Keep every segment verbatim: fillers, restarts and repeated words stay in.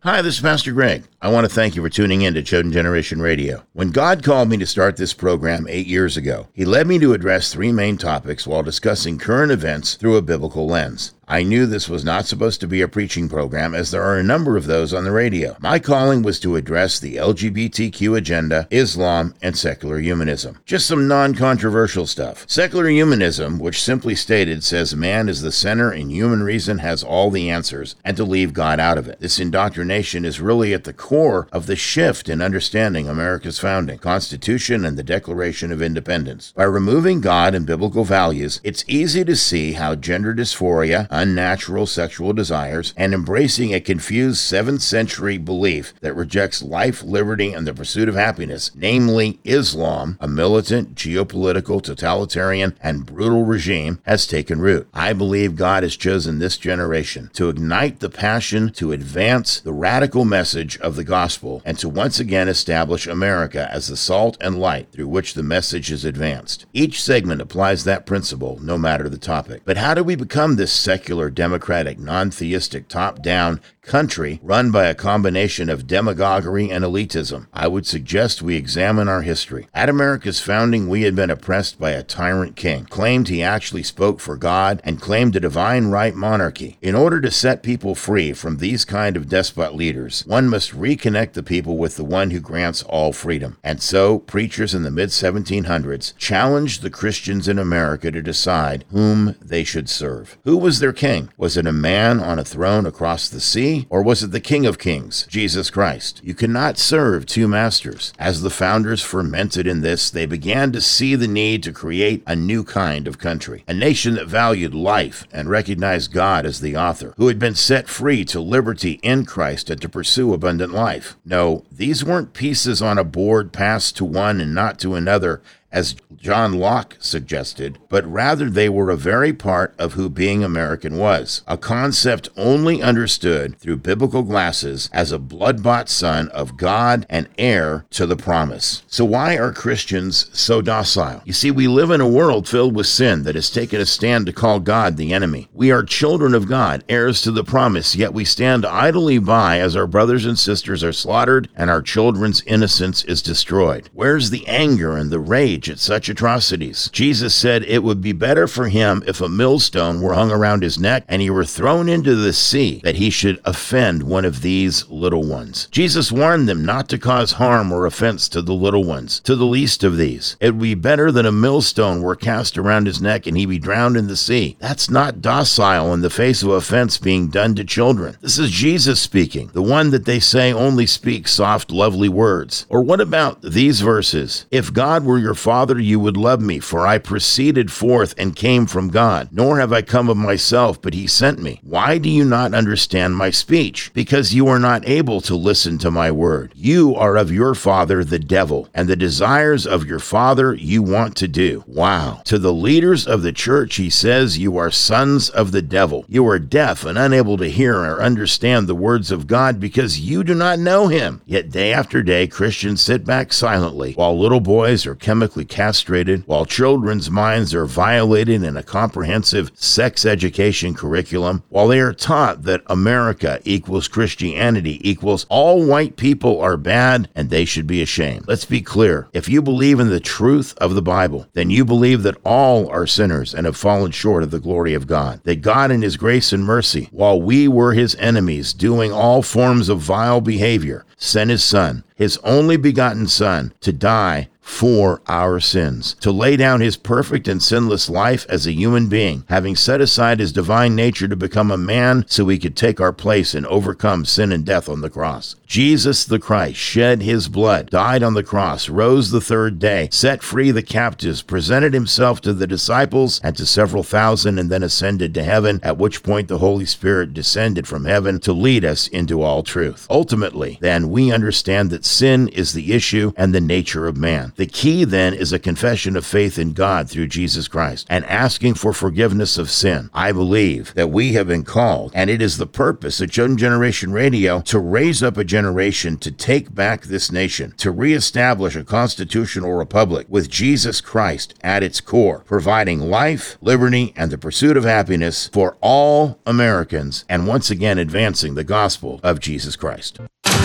Hi, this is Pastor Greg. I want to thank you for tuning in to Chosen Generation Radio. When God called me to start this program eight years ago, He led me to address three main topics while discussing current events through a biblical lens. I knew this was not supposed to be a preaching program, as there are a number of those on the radio. My calling was to address the L G B T Q agenda, Islam, and secular humanism. Just some non-controversial stuff. Secular humanism, which simply stated, says man is the center and human reason has all the answers, and to leave God out of it. This indoctrination is really at the core of the shift in understanding America's founding, Constitution, and the Declaration of Independence. By removing God and biblical values, it's easy to see how gender dysphoria, unnatural sexual desires, and embracing a confused seventh century belief that rejects life, liberty, and the pursuit of happiness, namely Islam, a militant, geopolitical, totalitarian, and brutal regime, has taken root. I believe God has chosen this generation to ignite the passion to advance the radical message of the gospel and to once again establish America as the salt and light through which the message is advanced. Each segment applies that principle, no matter the topic. But how do we become this secular, democratic, non-theistic, top-down country run by a combination of demagoguery and elitism? I would suggest we examine our history. At America's founding, we had been oppressed by a tyrant king, claimed he actually spoke for God, and claimed a divine right monarchy. In order to set people free from these kind of despot leaders, one must reconnect the people with the one who grants all freedom. And so, preachers in the mid seventeen hundreds challenged the Christians in America to decide whom they should serve. Who was their king? Was it a man on a throne across the sea? Or was it the King of Kings, Jesus Christ? You cannot serve two masters. As the founders fermented in this, they began to see the need to create a new kind of country, a nation that valued life and recognized God as the author, who had been set free to liberty in Christ and to pursue abundant life. No, these weren't pieces on a board passed to one and not to another, as John Locke suggested, but rather they were a very part of who being American was, a concept only understood through biblical glasses as a blood-bought son of God and heir to the promise. So why are Christians so docile? You see, we live in a world filled with sin that has taken a stand to call God the enemy. We are children of God, heirs to the promise, yet we stand idly by as our brothers and sisters are slaughtered and our children's innocence is destroyed. Where's the anger and the rage at such atrocities? Jesus said it would be better for him if a millstone were hung around his neck and he were thrown into the sea, that he should offend one of these little ones. Jesus warned them not to cause harm or offense to the little ones, to the least of these. It would be better than a millstone were cast around his neck and he be drowned in the sea. That's not docile in the face of offense being done to children. This is Jesus speaking, the one that they say only speaks soft, lovely words. Or what about these verses? If God were your Father, you would love me, for I proceeded forth and came from God. Nor have I come of myself, but he sent me. Why do you not understand my speech? Because you are not able to listen to my word. You are of your father, the devil, and the desires of your father you want to do. Wow. To the leaders of the church, he says, you are sons of the devil. You are deaf and unable to hear or understand the words of God because you do not know him. Yet day after day, Christians sit back silently while little boys are chemically castrated, while children's minds are violated in a comprehensive sex education curriculum, while they are taught that America equals Christianity equals all white people are bad and they should be ashamed. Let's be clear. If you believe in the truth of the Bible, then you believe that all are sinners and have fallen short of the glory of God. That God in his grace and mercy, while we were his enemies, doing all forms of vile behavior, sent his son, his only begotten son, to die for our sins, to lay down his perfect and sinless life as a human being, having set aside his divine nature to become a man so he could take our place and overcome sin and death on the cross. Jesus the Christ shed his blood, died on the cross, rose the third day, set free the captives, presented himself to the disciples and to several thousand, and then ascended to heaven, at which point the Holy Spirit descended from heaven to lead us into all truth. Ultimately, then, we understand that sin is the issue and the nature of man. The key then is a confession of faith in God through Jesus Christ and asking for forgiveness of sin. I believe that we have been called, and it is the purpose of Chosen Generation Radio to raise up a generation to take back this nation, to reestablish a constitutional republic with Jesus Christ at its core, providing life, liberty, and the pursuit of happiness for all Americans, and once again advancing the gospel of Jesus Christ.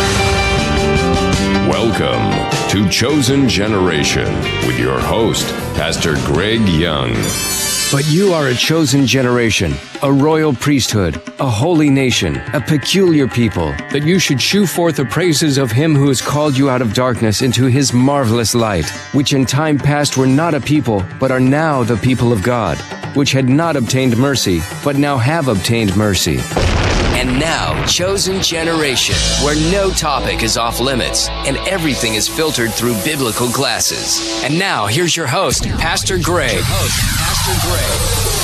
Welcome to Chosen Generation with your host, Pastor Greg Young. But you are a chosen generation, a royal priesthood, a holy nation, a peculiar people, that you should shew forth the praises of him who has called you out of darkness into his marvelous light, which in time past were not a people, but are now the people of God, which had not obtained mercy, but now have obtained mercy. And now, Chosen Generation, where no topic is off limits and everything is filtered through biblical glasses. And now, here's your host, Pastor Greg. Host, Pastor Greg.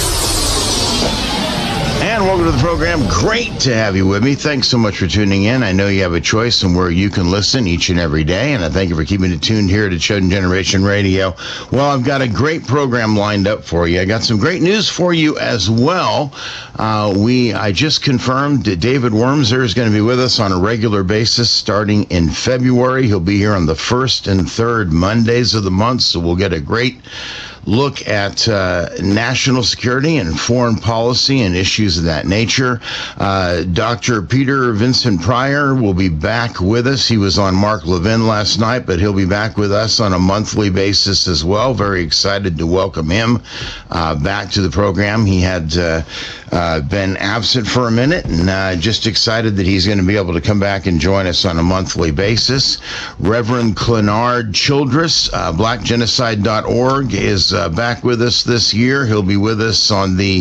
And welcome to the program. Great to have you with me. Thanks so much for tuning in. I know you have a choice in where you can listen each and every day, and I thank you for keeping it tuned here to Chosen Generation Radio. Well, I've got a great program lined up for you. I got some great news for you as well. Uh, we I just confirmed that David Wormser is going to be with us on a regular basis starting in February. He'll be here on the first and third Mondays of the month, so we'll get a great look at uh, national security and foreign policy and issues of that nature. Uh, Doctor Peter Vincent Pryor will be back with us. He was on Mark Levin last night, but he'll be back with us on a monthly basis as well. Very excited to welcome him uh, back to the program. He had uh, uh, been absent for a minute, and uh, just excited that he's going to be able to come back and join us on a monthly basis. Reverend Clenard Childress, uh, black genocide dot org, is uh, back with us this year. He'll be with us on the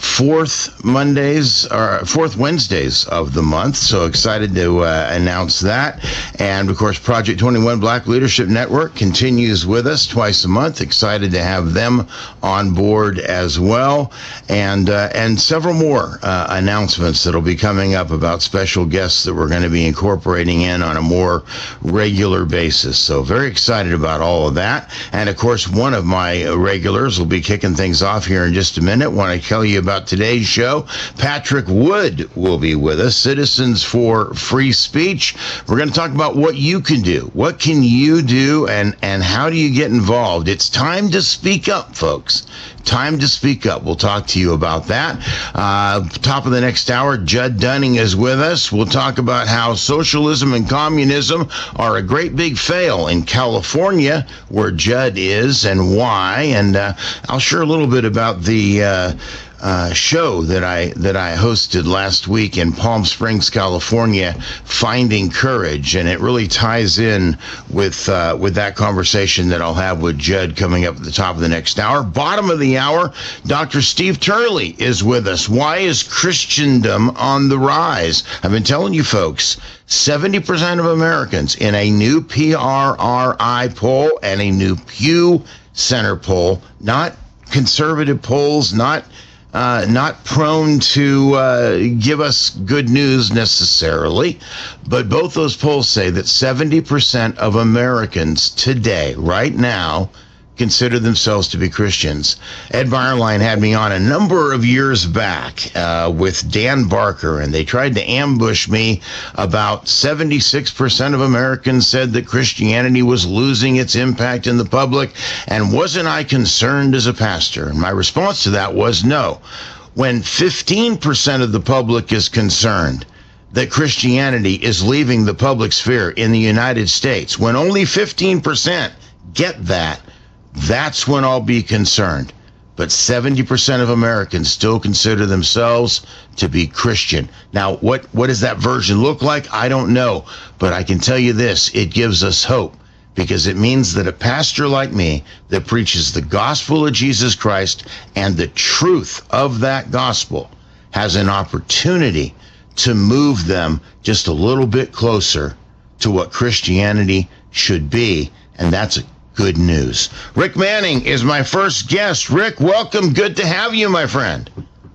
fourth Mondays or fourth Wednesdays of the month. So excited to uh, announce that. And of course, Project twenty-one Black Leadership Network continues with us twice a month. Excited to have them on board as well. And uh, and several more uh, announcements that'll be coming up about special guests that we're going to be incorporating in on a more regular basis. So very excited about all of that. And of course, one of my regulars will be kicking things off here in just a minute. Want to tell you about today's show. Patrick Wood will be with us, Citizens for Free Speech. We're going to talk about what you can do. What can you do, and, and how do you get involved? It's time to speak up, folks. Time to speak up. We'll talk to you about that. Uh, top of the next hour, Judd Dunning is with us. We'll talk about how socialism and communism are a great big fail in California, where Judd is, and why. And uh, I'll share a little bit about the uh, uh, show that I that I hosted last week in Palm Springs, California, Finding Courage, and it really ties in with uh, with that conversation that I'll have with Judd coming up at the top of the next hour. Bottom of the hour, Doctor Steve Turley is with us. Why is Christendom on the rise? I've been telling you folks, seventy percent of Americans in a new P R R I poll and a new Pew Center poll, not conservative polls, not Uh, not prone to uh, give us good news necessarily, but both those polls say that seventy percent of Americans today, right now, consider themselves to be Christians. Ed Byerline had me on a number of years back uh, with Dan Barker, and they tried to ambush me. About seventy-six percent of Americans said that Christianity was losing its impact in the public, and wasn't I concerned as a pastor? And my response to that was no. When fifteen percent of the public is concerned that Christianity is leaving the public sphere in the United States, when only fifteen percent get that, that's when I'll be concerned. But seventy percent of Americans still consider themselves to be Christian. Now, what, what does that version look like? I don't know. But I can tell you this, it gives us hope, because it means that a pastor like me that preaches the gospel of Jesus Christ and the truth of that gospel has an opportunity to move them just a little bit closer to what Christianity should be. And that's a good news. Rick Manning is my first guest. Rick, welcome. Good to have you, my friend.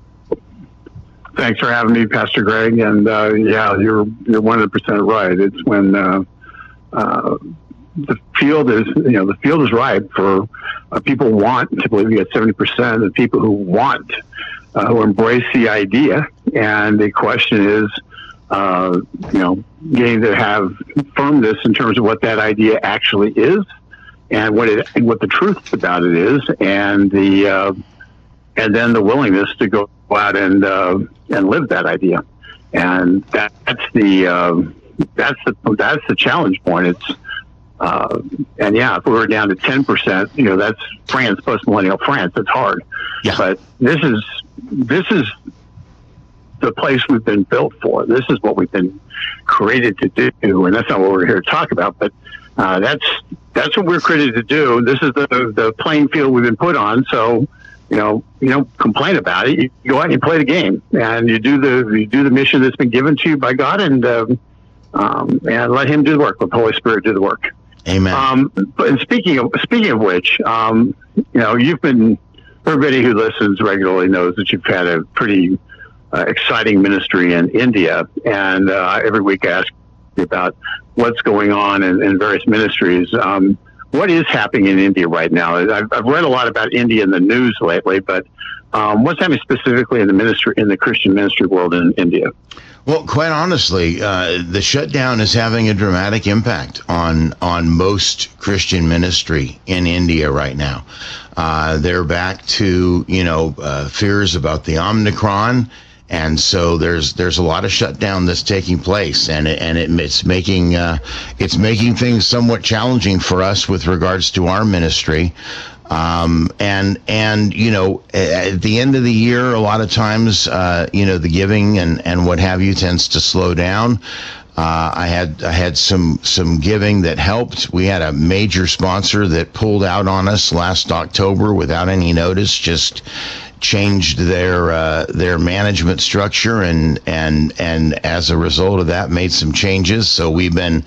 Thanks for having me, Pastor Greg. And uh, yeah, you're you're one hundred percent right. It's when uh, uh, the field is, you know, the field is ripe for uh, people want to believe. You got seventy percent of the people who want, uh, who embrace the idea. And the question is, uh, you know, getting to have firmness in terms of what that idea actually is and what it, and what the truth about it is. And the, uh, and then the willingness to go out and, uh, and live that idea. And that, that's the, uh, that's the, that's the challenge point. It's, uh, and yeah, if we were down to ten percent, you know, that's France, post-millennial France. It's hard. Yeah. But this is, this is the place we've been built for. This is what we've been created to do. And that's not what we're here to talk about, but, uh, that's, that's what we're created to do. This is the, the playing field we've been put on. So, you know, you don't complain about it. You go out and you play the game, and you do the you do the mission that's been given to you by God, and uh, um, and let Him do the work. Let the Holy Spirit do the work. Amen. Um, but and speaking of speaking of which, um, you know, you've been everybody who listens regularly knows that you've had a pretty uh, exciting ministry in India, and uh, every week I ask you about what's going on in, in various ministries. Um, What is happening in India right now? I've, I've read a lot about India in the news lately, but um, what's happening specifically in the ministry, in the Christian ministry world in India? Well, quite honestly, uh, the shutdown is having a dramatic impact on on most Christian ministry in India right now. Uh, they're back to, you know, uh, fears about the Omicron. And so there's there's a lot of shutdown that's taking place, and it, and it, it's making uh, it's making things somewhat challenging for us with regards to our ministry. Um, and and you know, at the end of the year, a lot of times, uh, you know, the giving and, and what have you tends to slow down. Uh, I had I had some some giving that helped. We had a major sponsor that pulled out on us last October without any notice. Just changed their uh, their management structure, and and and as a result of that, made some changes. So we've been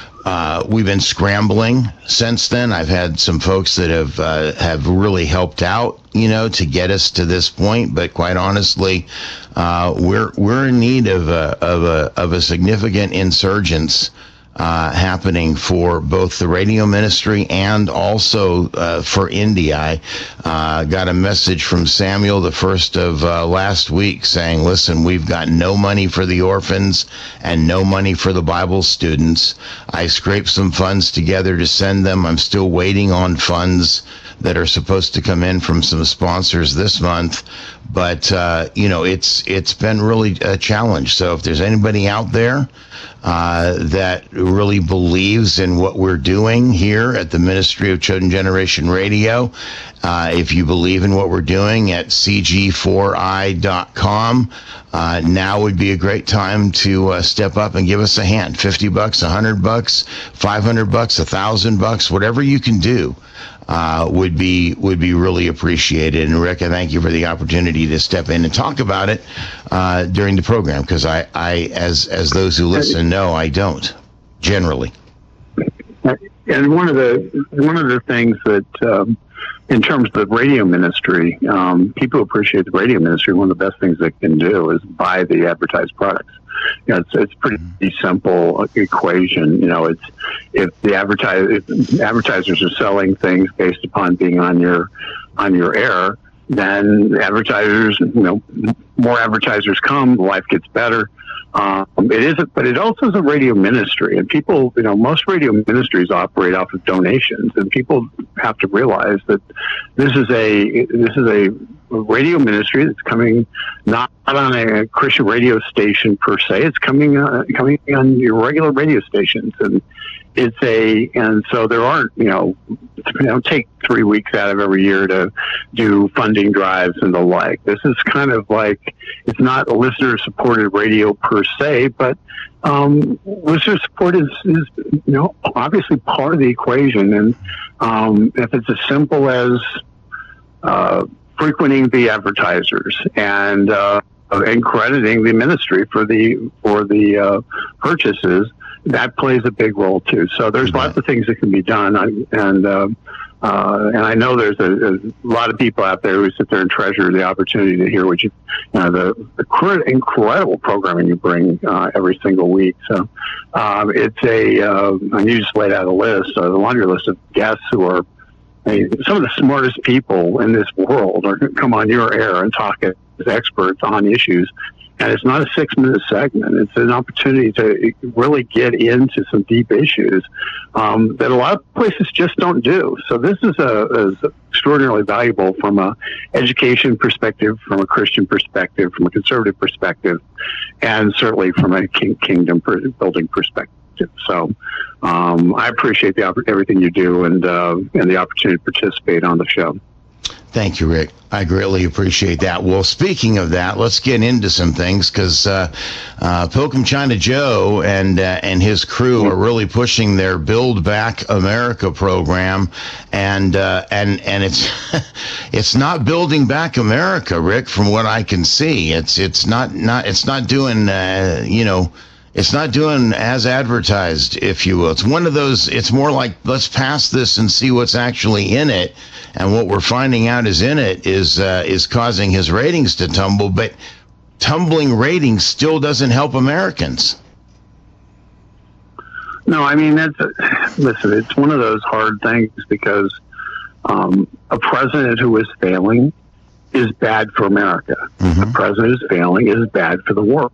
uh, we've been scrambling since then. I've had some folks that have uh, have really helped out, you know, to get us to this point. But quite honestly, uh, we're we're in need of a of a of a significant insurgence Uh, happening for both the radio ministry and also uh, for India. I uh, got a message from Samuel the first of uh, last week saying, listen, we've got no money for the orphans and no money for the Bible students. I scraped some funds together to send them. I'm still waiting on funds that are supposed to come in from some sponsors this month. But, uh, you know, it's it's been really a challenge. So if there's anybody out there uh, that really believes in what we're doing here at the Ministry of Chosen Generation Radio, uh, if you believe in what we're doing at c g four i dot com, uh, now would be a great time to uh, step up and give us a hand. fifty bucks, one hundred bucks, five hundred bucks, one thousand bucks, whatever you can do. Uh, would be would be really appreciated. And Rick, I thank you for the opportunity to step in and talk about it uh, during the program, because I, I, as as those who listen know, I don't generally. And one of the one of the things that, um, in terms of the radio ministry, um, people appreciate the radio ministry. One of the best things they can do is buy the advertised products. You know, it's it's pretty simple equation. You know, it's if the advertise if advertisers are selling things based upon being on your on your air, then advertisers, you know, more advertisers come, life gets better. Um, it is, a, but it also is a radio ministry, and people, you know, most radio ministries operate off of donations, and people have to realize that this is a this is a radio ministry that's coming not on a Christian radio station per se. It's coming uh, coming on your regular radio stations, and it's a and so there aren't you know you know take three weeks out of every year to do funding drives and the like. This is kind of like, it's not a listener supported radio per se, but um, listener support is, is you know obviously part of the equation. And um, if it's as simple as uh, frequenting the advertisers and uh, and crediting the ministry for the for the uh, purchases, that plays a big role too. So there's lots of things that can be done, and uh, Uh, and I know there's a, a lot of people out there who sit there and treasure the opportunity to hear what you, you know, the, the cr- incredible programming you bring uh, every single week. So um, it's a, uh, and you just laid out a list, uh, the laundry list of guests who are I mean, some of the smartest people in this world are going to come on your air and talk as experts on issues. And it's not a six-minute segment. It's an opportunity to really get into some deep issues um, that a lot of places just don't do. So this is, a, is extraordinarily valuable from a education perspective, from a Christian perspective, from a conservative perspective, and certainly from a king, kingdom building perspective. So um, I appreciate the everything you do and uh, and the opportunity to participate on the show. Thank you, Rick. I greatly appreciate that. Well, speaking of that, let's get into some things because uh, uh, Pilgrim China Joe and uh, and his crew are really pushing their Build Back America program, and uh, and and it's it's not building back America, Rick. From what I can see, it's it's not not it's not doing uh, you know. It's not doing as advertised, if you will. It's one of those, it's more like, let's pass this and see what's actually in it. And what we're finding out is in it is uh, is causing his ratings to tumble. But tumbling ratings still doesn't help Americans. No, I mean, that's a, listen, it's one of those hard things because um, a president who is failing is bad for America. Mm-hmm. A president who's failing is bad for the world.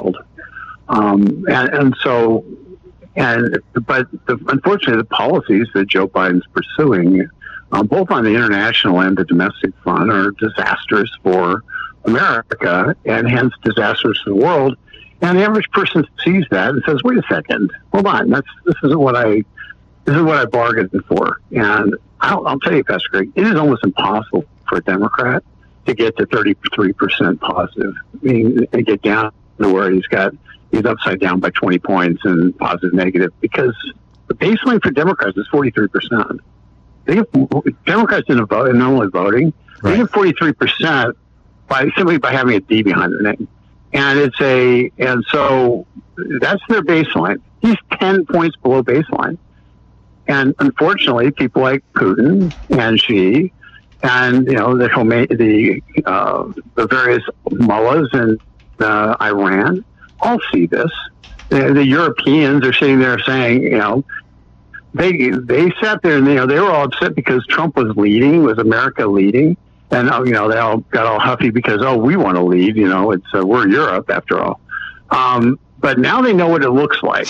Um, and, and so, and but the, unfortunately, the policies that Joe Biden's pursuing, um, both on the international and the domestic front, are disastrous for America and hence disastrous for the world. And the average person sees that and says, "Wait a second, hold on, that's this isn't what I this is what I bargained for." And I'll, I'll tell you, Pastor Greg, it is almost impossible for a Democrat to get to thirty-three percent positive. I mean, and get down to where he's got. He's upside down by twenty points and positive negative because the baseline for Democrats is forty-three percent. They get, Democrats didn't vote, and normally voting. Right. They get forty-three percent by simply by having a D behind their name. And it's a, and so that's their baseline. He's ten points below baseline. And unfortunately, people like Putin and Xi and, you know, the, the, uh, the various mullahs in uh, Iran, all see this. The, the Europeans are sitting there saying, you know, they they sat there and, you know, they were all upset because Trump was leading, was America leading. And, you know, they all got all huffy because, oh, we want to lead, you know, it's uh, we're Europe after all. Um, but now they know what it looks like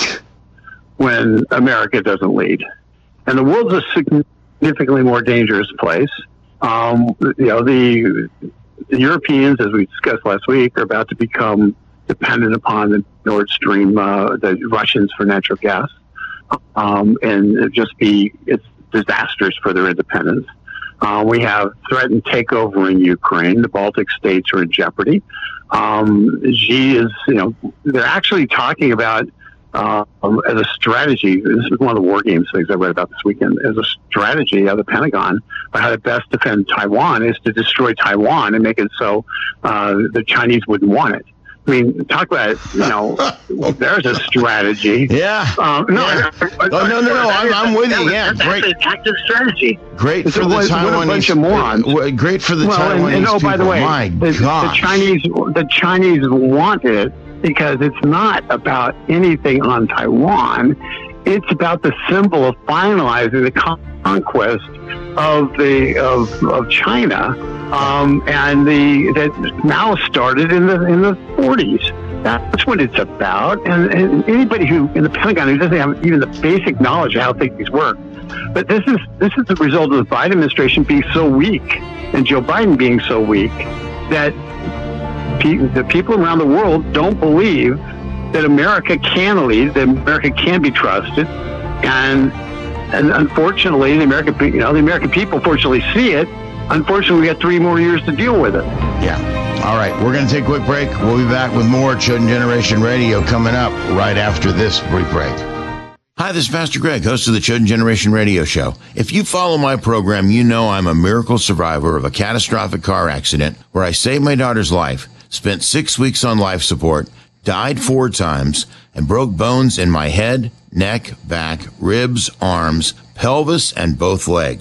when America doesn't lead. And the world's a significantly more dangerous place. Um, you know, the, the Europeans, as we discussed last week, are about to become dependent upon the Nord Stream, uh, the Russians for natural gas, um, and it just be it's disastrous for their independence. Uh, we have threatened takeover in Ukraine. The Baltic states are in jeopardy. Um, Xi is, you know, they're actually talking about uh, as a strategy. This is one of the war games things I read about this weekend. As a strategy of the Pentagon, how to best defend Taiwan is to destroy Taiwan and make it so uh, the Chinese wouldn't want it. I mean, talk about, you know, there's a strategy. Yeah. Um, no, yeah. I, I, oh, no, no, no, I'm, I'm with you. Yeah, that's great. That's a tactic strategy. Great it's for a, the what, Taiwanese. What a bunch of morons. Great for the well, Taiwanese and, and, oh, people. by the way, My the, the Chinese, the Chinese want it because it's not about anything on Taiwan. It's about the symbol of finalizing the conquest of the of of China, um, and the that Mao started in the in the forties. That's what it's about. And, and anybody who in the Pentagon who doesn't have even the basic knowledge of how things work, but this is this is the result of the Biden administration being so weak and Joe Biden being so weak that pe- the people around the world don't believe that America can lead, that America can be trusted, and and unfortunately, the American you know the American people fortunately see it. Unfortunately, we got three more years to deal with it. Yeah. All right, we're going to take a quick break. We'll be back with more Chosen Generation Radio coming up right after this brief break. Hi, this is Pastor Greg, host of the Chosen Generation Radio Show. If you follow my program, you know I'm a miracle survivor of a catastrophic car accident where I saved my daughter's life, spent six weeks on life support, died four times, and broke bones in my head, neck, back, ribs, arms, pelvis, and both legs.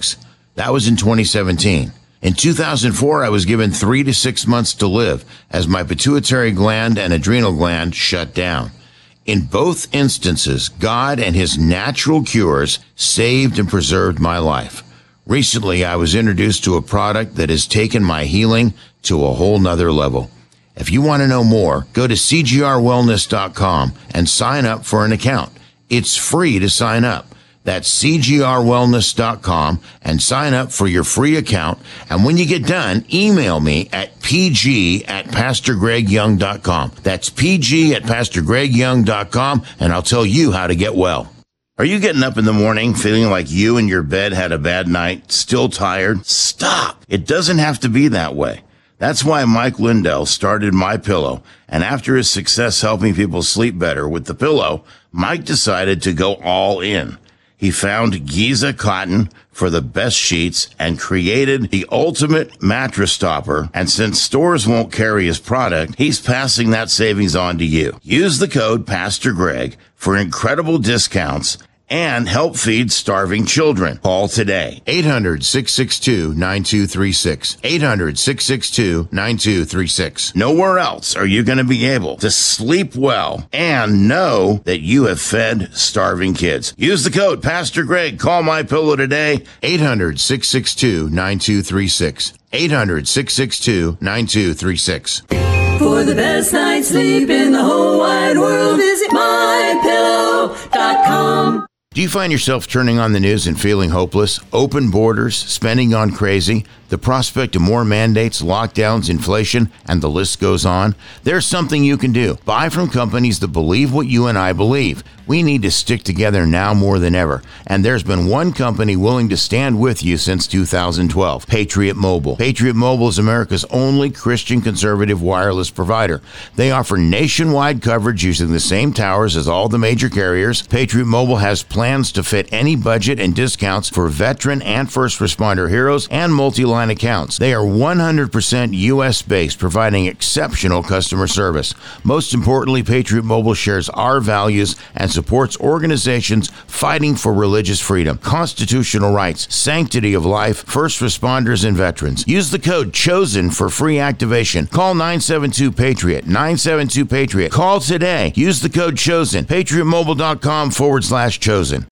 That was in twenty seventeen. In two thousand four, I was given three to six months to live as my pituitary gland and adrenal gland shut down. In both instances, God and his natural cures saved and preserved my life. Recently, I was introduced to a product that has taken my healing to a whole nother level. If you want to know more, go to c g r wellness dot com and sign up for an account. It's free to sign up. That's c g r wellness dot com and sign up for your free account. And when you get done, email me at pg at pastor greg young dot com. That's pg at pastor greg young dot com, and I'll tell you how to get well. Are you getting up in the morning feeling like you and your bed had a bad night, still tired? Stop. It doesn't have to be that way. That's why Mike Lindell started MyPillow, and after his success helping people sleep better with the pillow, Mike decided to go all in. He found Giza cotton for the best sheets and created the ultimate mattress topper. And since stores won't carry his product, he's passing that savings on to you. Use the code Pastor Greg for incredible discounts and help feed starving children. Call today. eight hundred, six six two, nine two three six. eight hundred, six six two, nine two three six. Nowhere else are you going to be able to sleep well and know that you have fed starving kids. Use the code Pastor Greg. Call MyPillow today. eight hundred, six six two, nine two three six. eight hundred, six six two, nine two three six. For the best night's sleep in the whole wide world, visit my pillow dot com. Do you find yourself turning on the news and feeling hopeless? Open borders, spending gone crazy, the prospect of more mandates, lockdowns, inflation, and the list goes on? There's something you can do. Buy from companies that believe what you and I believe. We need to stick together now more than ever. And there's been one company willing to stand with you since two thousand twelve, Patriot Mobile. Patriot Mobile is America's only Christian conservative wireless provider. They offer nationwide coverage using the same towers as all the major carriers. Patriot Mobile has plans to fit any budget and discounts for veteran and first responder heroes and multi-line accounts. They are one hundred percent U S based, providing exceptional customer service. Most importantly, Patriot Mobile shares our values and supports organizations fighting for religious freedom, constitutional rights, sanctity of life, first responders, and veterans. Use the code CHOSEN for free activation. Call nine seven two PATRIOT, nine seven two PATRIOT. Call today. Use the code CHOSEN, patriot mobile dot com forward slash chosen.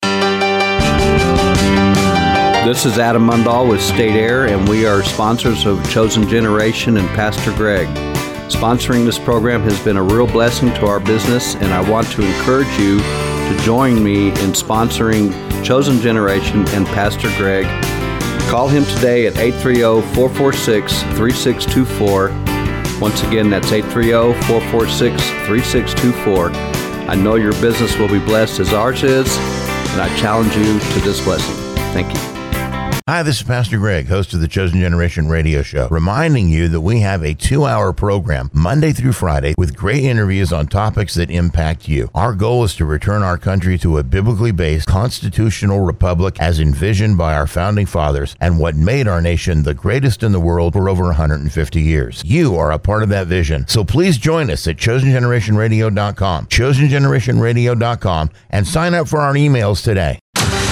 This is Adam Mundall with State Air, and we are sponsors of Chosen Generation and Pastor Greg. Sponsoring this program has been a real blessing to our business, and I want to encourage you to join me in sponsoring Chosen Generation and Pastor Greg. Call him today at eight three zero, four four six, three six two four. Once again, that's eight three zero, four four six, three six two four. I know your business will be blessed as ours is, and I challenge you to this blessing. Thank you. Hi, this is Pastor Greg, host of the Chosen Generation radio show, reminding you that we have a two-hour program Monday through Friday with great interviews on topics that impact you. Our goal is to return our country to a biblically based constitutional republic as envisioned by our founding fathers and what made our nation the greatest in the world for over one hundred fifty years. You are a part of that vision, so please join us at chosen generation radio dot com, chosen generation radio dot com, and sign up for our emails today.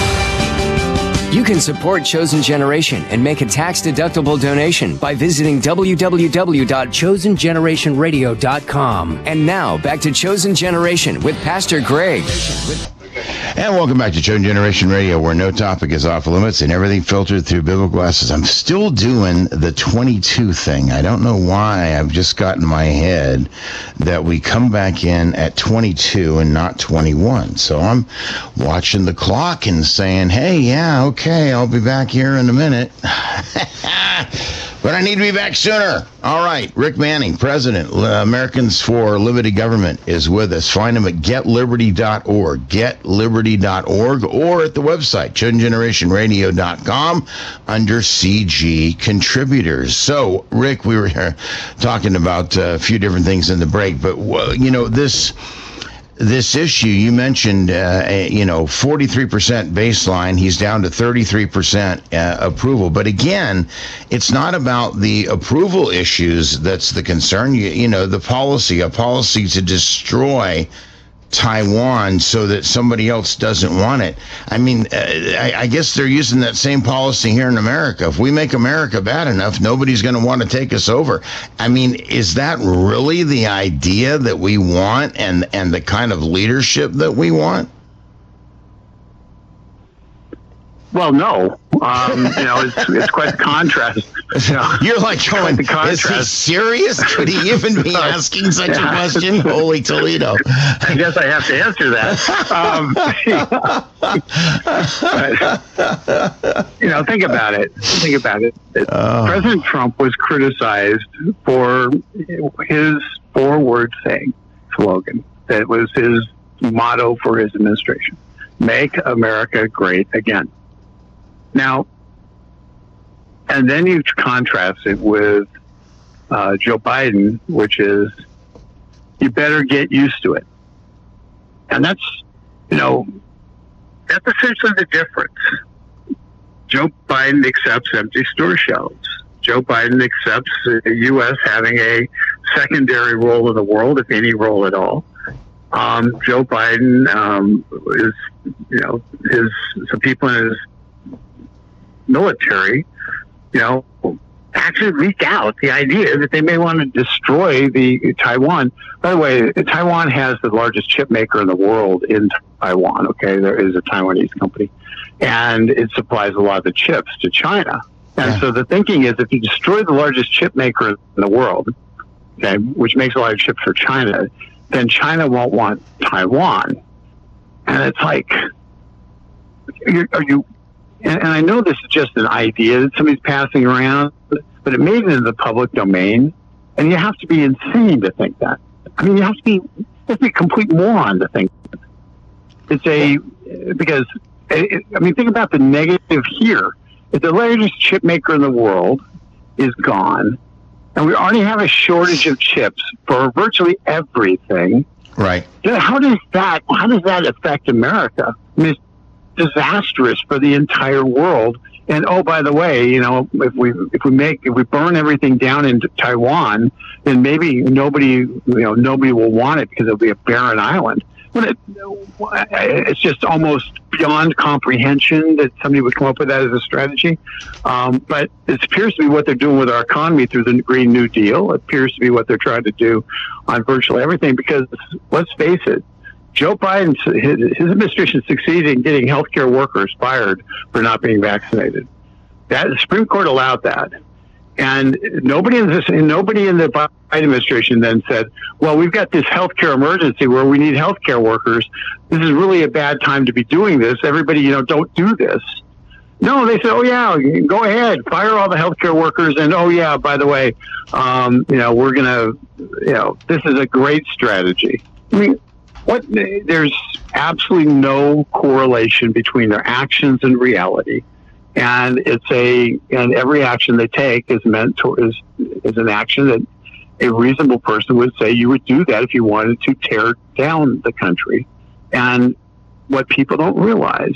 You can support Chosen Generation and make a tax-deductible donation by visiting w w w dot chosen generation radio dot com. And now, back to Chosen Generation with Pastor Greg. And welcome back to Chosen Generation Radio, where no topic is off limits and everything filtered through biblical glasses. I'm still doing the twenty-two thing. I don't know why. I've just got in my head that we come back in at twenty-two and not twenty-one. So I'm watching the clock and saying, hey, yeah, okay, I'll be back here in a minute. But I need to be back sooner. All right. Rick Manning, President, Americans for Liberty Government, is with us. Find him at get liberty dot org, get liberty dot org, or at the website, chosen generation radio dot com, under C G Contributors. So, Rick, we were talking about a few different things in the break, but, you know, this... This issue, you mentioned, uh, a, you know, forty-three percent baseline. He's down to thirty-three percent uh, approval. But again, it's not about the approval issues that's the concern. You, you know, the policy, a policy to destroy Taiwan so that somebody else doesn't want it. I mean, uh, I, I guess they're using that same policy here in America. If we make America bad enough, nobody's going to want to take us over. I mean, is that really the idea that we want and, and the kind of leadership that we want? Well, no. Um, you know, it's, it's quite the contrast. You know, You're like going, is he serious? Could he even be asking such yeah. a question? Holy Toledo. I guess I have to answer that. Um, but, you know, think about it. Think about it. Oh. President Trump was criticized for his four-word saying slogan. That was his motto for his administration. Make America great again. Now, and then you contrast it with uh, Joe Biden, which is, you better get used to it. And that's, you know, that's essentially the difference. Joe Biden accepts empty store shelves. Joe Biden accepts the U S having a secondary role in the world, if any role at all. Um, Joe Biden um, is, you know, his some people in his military, you know, actually leak out the idea that they may want to destroy the Taiwan. By the way, Taiwan has the largest chip maker in the world in Taiwan. Okay, there is a Taiwanese company, and it supplies a lot of the chips to China. And yeah. so the thinking is, if you destroy the largest chip maker in the world, okay, which makes a lot of chips for China, then China won't want Taiwan. And it's like, are you? And I know this is just an idea that somebody's passing around, but it made it into the public domain, and you have to be insane to think that. I mean, you have to be, you have to be a complete moron to think that. It's a, because, it, I mean, think about the negative here. If the largest chip maker in the world is gone, and we already have a shortage of chips for virtually everything, right? How does that, how does that affect America? I mean, disastrous for the entire world. And oh, by the way, you know, if we if we make if we burn everything down in Taiwan, then maybe nobody you know nobody will want it because it'll be a barren island. But it, it's just almost beyond comprehension that somebody would come up with that as a strategy. Um, but it appears to be what they're doing with our economy through the Green New Deal. It appears to be what they're trying to do on virtually everything. Because let's face it, Joe Biden, his, his administration succeeded in getting healthcare workers fired for not being vaccinated. That the Supreme Court allowed that, and nobody in this, nobody in the Biden administration then said, "Well, we've got this healthcare emergency where we need healthcare workers. This is really a bad time to be doing this. Everybody, you know, don't do this." No, they said, "Oh yeah, go ahead, fire all the healthcare workers." And oh yeah, by the way, um, you know, we're gonna, you know, this is a great strategy. I mean. What, there's absolutely no correlation between their actions and reality, and it's a and every action they take is meant to is is an action that a reasonable person would say you would do that if you wanted to tear down the country. And what people don't realize,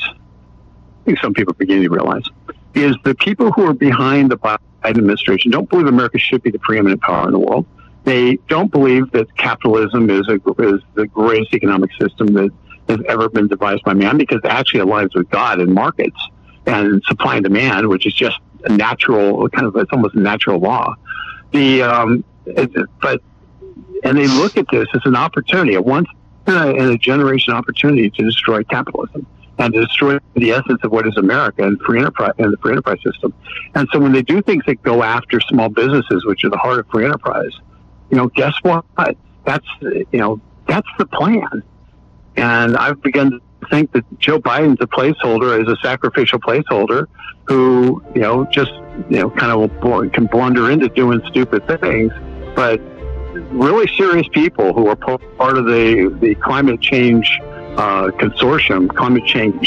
I think some people are beginning to realize, is the people who are behind the Biden administration don't believe America should be the preeminent power in the world. They don't believe that capitalism is, a, is the greatest economic system that has ever been devised by man, because it actually aligns with God and markets and supply and demand, which is just a natural, kind of, it's almost a natural law. The um, it, but and they look at this as an opportunity, a once in a, in a generation opportunity to destroy capitalism and to destroy the essence of what is America and free enterprise and the free enterprise system. And so when they do things that go after small businesses, which are the heart of free enterprise, you know, guess what? That's, you know, that's the plan. And I've begun to think that Joe Biden's a placeholder, is a sacrificial placeholder who, you know, just, you know, kind of can blunder into doing stupid things. But really serious people who are part of the, the climate change uh, consortium, climate change,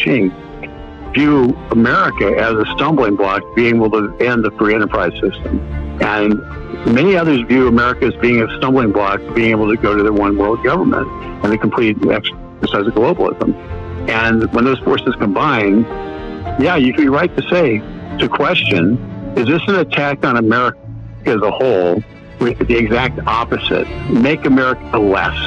view America as a stumbling block, being able to end the free enterprise system. And many others view America as being a stumbling block, being able to go to the one world government and the complete exercise of globalism. And when those forces combine, yeah, you'd be right to say, to question, is this an attack on America as a whole? With the exact opposite, make America less.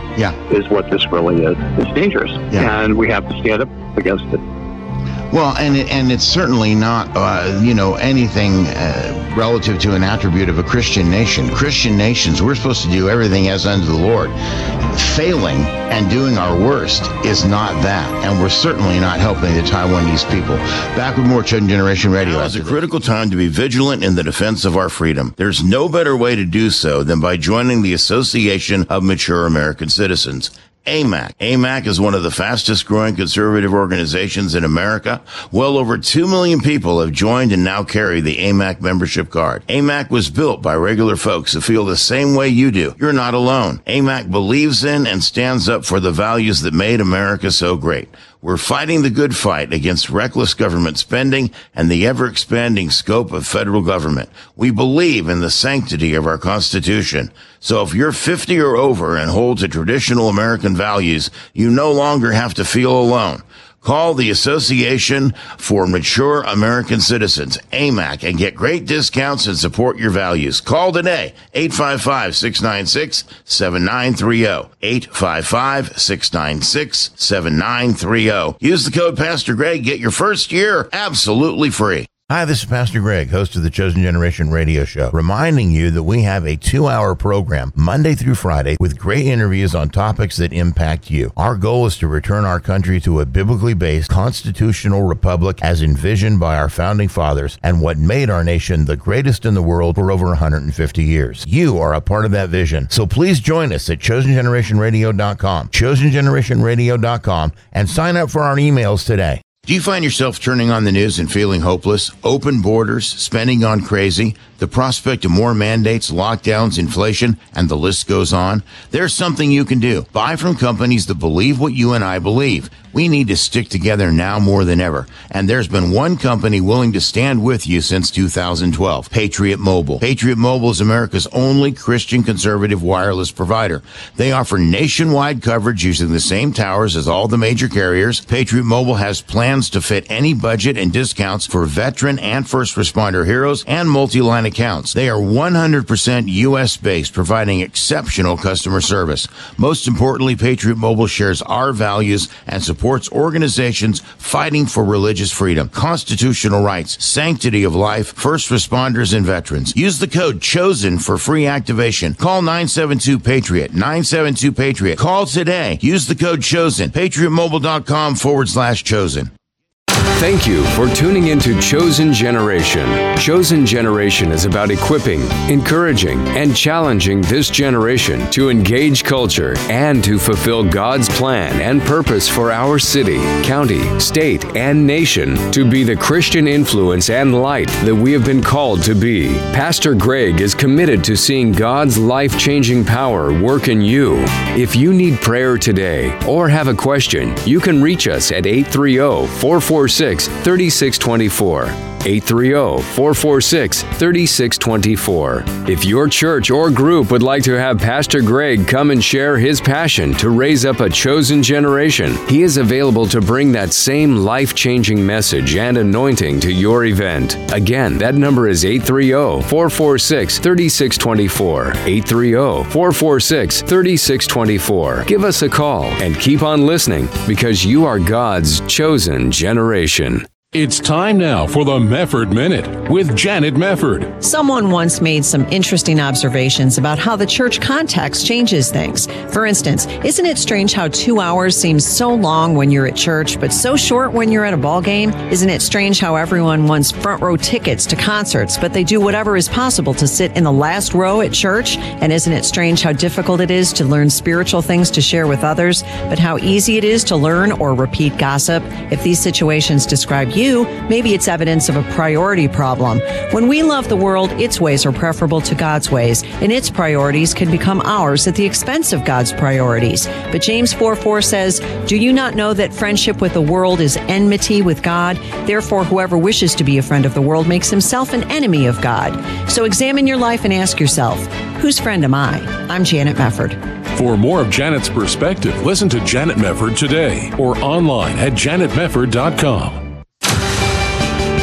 Yeah. is what this really is. It's dangerous, Yeah. and we have to stand up against it. Well, and it, and it's certainly not, uh, you know, anything uh, relative to an attribute of a Christian nation. Christian nations, we're supposed to do everything as unto the Lord. Failing and doing our worst is not that, and we're certainly not helping the Taiwanese people. Back with more Chosen Generation Radio. Now is a critical time to be vigilant in the defense of our freedom. There's no better way to do so than by joining the Association of Mature American Citizens. A M A C. A M A C is one of the fastest growing conservative organizations in America. Well over two million people have joined and now carry the A M A C membership card. A M A C was built by regular folks who feel the same way you do. You're not alone. A M A C believes in and stands up for the values that made America so great. We're fighting the good fight against reckless government spending and the ever-expanding scope of federal government. We believe in the sanctity of our Constitution. So if you're fifty or over and hold to traditional American values, you no longer have to feel alone. Call the Association for Mature American Citizens, A M A C, and get great discounts and support your values. Call today, eight five five, six nine six, seven nine three zero, eight five five, six nine six, seven nine three zero. Use the code Pastor Greg, get your first year absolutely free. Hi, this is Pastor Greg, host of the Chosen Generation Radio Show, reminding you that we have a two-hour program Monday through Friday with great interviews on topics that impact you. Our goal is to return our country to a biblically based constitutional republic as envisioned by our founding fathers and what made our nation the greatest in the world for over one hundred fifty years. You are a part of that vision, so please join us at chosen generation radio dot com, chosen generation radio dot com, and sign up for our emails today. Do you find yourself turning on the news and feeling hopeless? Open borders, spending gone crazy, the prospect of more mandates, lockdowns, inflation, and the list goes on? There's something you can do. Buy from companies that believe what you and I believe. We need to stick together now more than ever. And there's been one company willing to stand with you since two thousand twelve, Patriot Mobile. Patriot Mobile is America's only Christian conservative wireless provider. They offer nationwide coverage using the same towers as all the major carriers. Patriot Mobile has plans to fit any budget and discounts for veteran and first responder heroes and multi-line accounts. They are one hundred percent U S based, providing exceptional customer service. Most importantly, Patriot Mobile shares our values and supports organizations fighting for religious freedom, constitutional rights, sanctity of life, first responders, and veterans. Use the code CHOSEN for free activation. Call nine seven two PATRIOT, nine seven two PATRIOT. Call today. Use the code CHOSEN, patriotmobile.com forward slash chosen. Thank you for tuning into Chosen Generation. Chosen Generation is about equipping, encouraging, and challenging this generation to engage culture and to fulfill God's plan and purpose for our city, county, state, and nation to be the Christian influence and light that we have been called to be. Pastor Greg is committed to seeing God's life-changing power work in you. If you need prayer today or have a question, you can reach us at eight three zero, four four six, three six two four. eight three zero, four four six, three six two four. If your church or group would like to have Pastor Greg come and share his passion to raise up a chosen generation, he is available to bring that same life-changing message and anointing to your event. Again, that number is eight three zero, four four six, three six two four. eight three zero, four four six, three six two four. Give us a call and keep on listening because you are God's chosen generation. It's time now for the Mefford Minute with Janet Mefford. Someone once made some interesting observations about how the church context changes things. For instance, isn't it strange how two hours seems so long when you're at church, but so short when you're at a ball game? Isn't it strange how everyone wants front row tickets to concerts, but they do whatever is possible to sit in the last row at church? And isn't it strange how difficult it is to learn spiritual things to share with others, but how easy it is to learn or repeat gossip? If these situations describe you, You, maybe it's evidence of a priority problem. When we love the world, its ways are preferable to God's ways, and its priorities can become ours at the expense of God's priorities. But James four four says, "Do you not know that friendship with the world is enmity with God? Therefore, whoever wishes to be a friend of the world makes himself an enemy of God." So examine your life and ask yourself, whose friend am I? I'm Janet Mefford. For more of Janet's perspective, listen to Janet Mefford today or online at janet mefford dot com.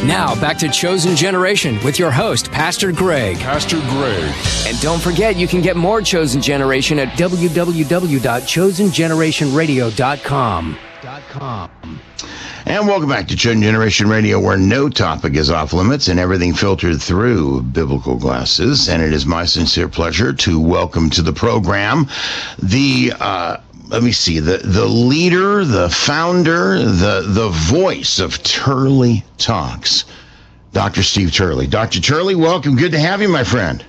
Now, back to Chosen Generation with your host, Pastor Greg. Pastor Greg. And don't forget, you can get more Chosen Generation at w w w dot chosen generation radio dot com. And welcome back to Chosen Generation Radio, where no topic is off limits and everything filtered through biblical glasses. And it is my sincere pleasure to welcome to the program the... Uh, Let me see, the, the leader, the founder, the the voice of Turley Talks, Doctor Steve Turley. Doctor Turley, welcome. Good to have you, my friend.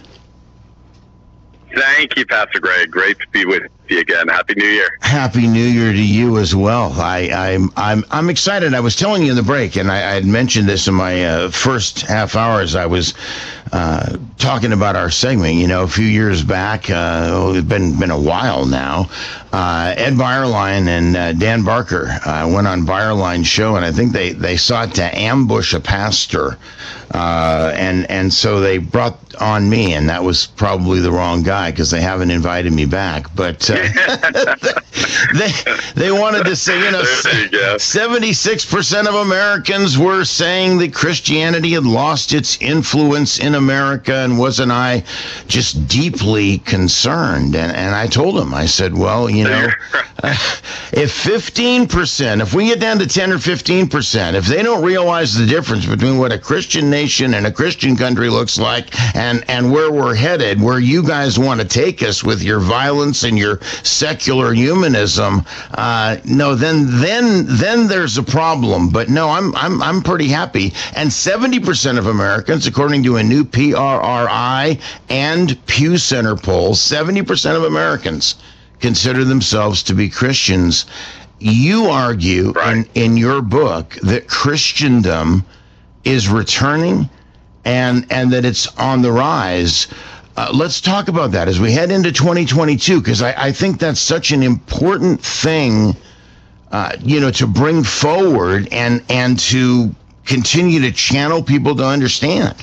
Thank you, Pastor Greg. Great to be with you again. Happy New Year. Happy New Year to you as well. I, I'm I'm I'm excited. I was telling you in the break, and I, I had mentioned this in my uh, first half hours. I was uh, talking about our segment. You know, a few years back, uh, it's been been a while now. Uh, Ed Byerline and uh, Dan Barker uh, went on Byerline's show, and I think they, they sought to ambush a pastor, uh, and and so they brought on me, and that was probably the wrong guy because they haven't invited me back. But uh, they they wanted to say, you know, seventy-six percent of Americans were saying that Christianity had lost its influence in America, and wasn't I just deeply concerned? And and I told them, I said, well, you know, if fifteen percent, if we get down to ten or fifteen percent, if they don't realize the difference between what a Christian nation and a Christian country looks like, and, and where we're headed, where you guys want to take us with your violence and your secular humanism, uh, no, then then then there's a problem. But no, I'm I'm I'm pretty happy. And seventy percent of Americans, according to a new P R R I and Pew Center poll, seventy percent of Americans consider themselves to be Christians. You argue right. in, in your book that Christendom is returning and and that it's on the rise. Uh, let's talk about that as we head into twenty twenty-two, because I, I think that's such an important thing, uh, you know, to bring forward and and to continue to channel people to understand.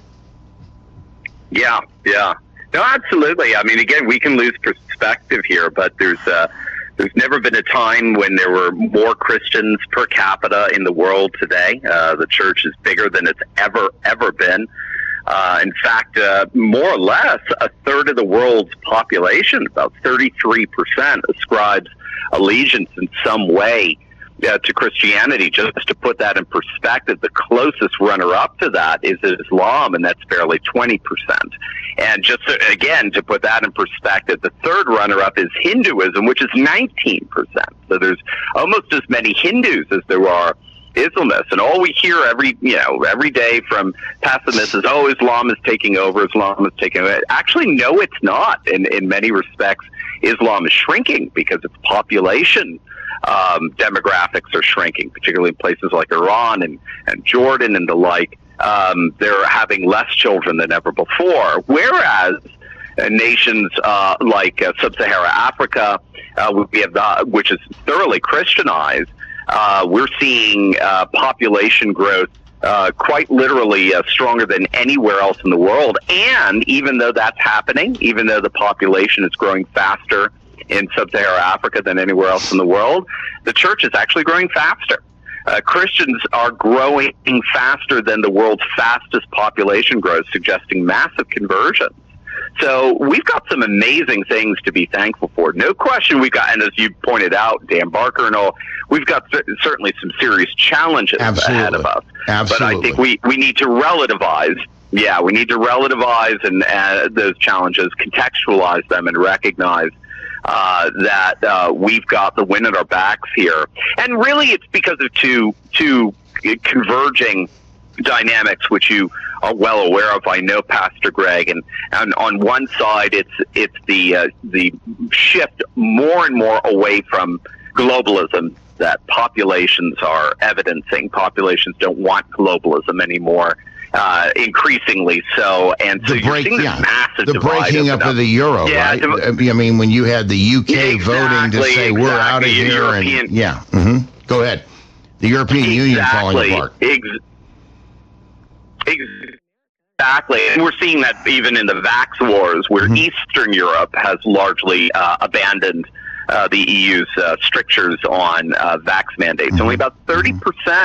Yeah, yeah. No, absolutely. I mean, again, we can lose perspective here, but there's uh, there's never been a time when there were more Christians per capita in the world today. Uh, the church is bigger than it's ever, ever been. Uh, in fact, uh, more or less, a third of the world's population, about thirty-three percent, ascribes allegiance in some way uh, to Christianity. Just to put that in perspective, the closest runner-up to that is Islam, and that's barely twenty percent. And just to, again, to put that in perspective, the third runner-up is Hinduism, which is nineteen percent. So there's almost as many Hindus as there are Islamists, and all we hear every you know every day from pessimists is, "Oh, Islam is taking over. Islam is taking over." Actually, no, it's not. In in many respects, Islam is shrinking because its population um, demographics are shrinking, particularly in places like Iran and and Jordan and the like. Um, they're having less children than ever before, whereas uh, nations uh, like uh, Sub-Saharan Africa, uh, we have the, which is thoroughly Christianized. Uh, we're seeing uh, population growth uh, quite literally uh, stronger than anywhere else in the world. And even though that's happening, even though the population is growing faster in Sub-Saharan Africa than anywhere else in the world, the church is actually growing faster. Uh, Christians are growing faster than the world's fastest population growth, suggesting massive conversions. So we've got some amazing things to be thankful for. No question we've got, and as you pointed out, Dan Barker and all, we've got cer- certainly some serious challenges Absolutely. ahead of us. Absolutely. But I think we, we need to relativize. Yeah, we need to relativize and uh, those challenges, contextualize them, and recognize uh, that uh, we've got the wind at our backs here. And really it's because of two two converging dynamics, which you are well aware of, I know, Pastor Greg. And, and on one side, it's it's the uh, the shift more and more away from globalism that populations are evidencing. Populations don't want globalism anymore, uh, increasingly so. And so the you're break, seeing this yeah. massive the breaking up, up of the euro, yeah, right? The, I mean, when you had the U K exactly, voting to say exactly. we're out of here, European, and yeah, mm-hmm. Go ahead. The European exactly. Union falling apart. Ex- Exactly. And we're seeing that even in the vax wars, where mm-hmm. Eastern Europe has largely uh, abandoned uh, the E U's uh, strictures on uh, vax mandates. Mm-hmm. Only about thirty percent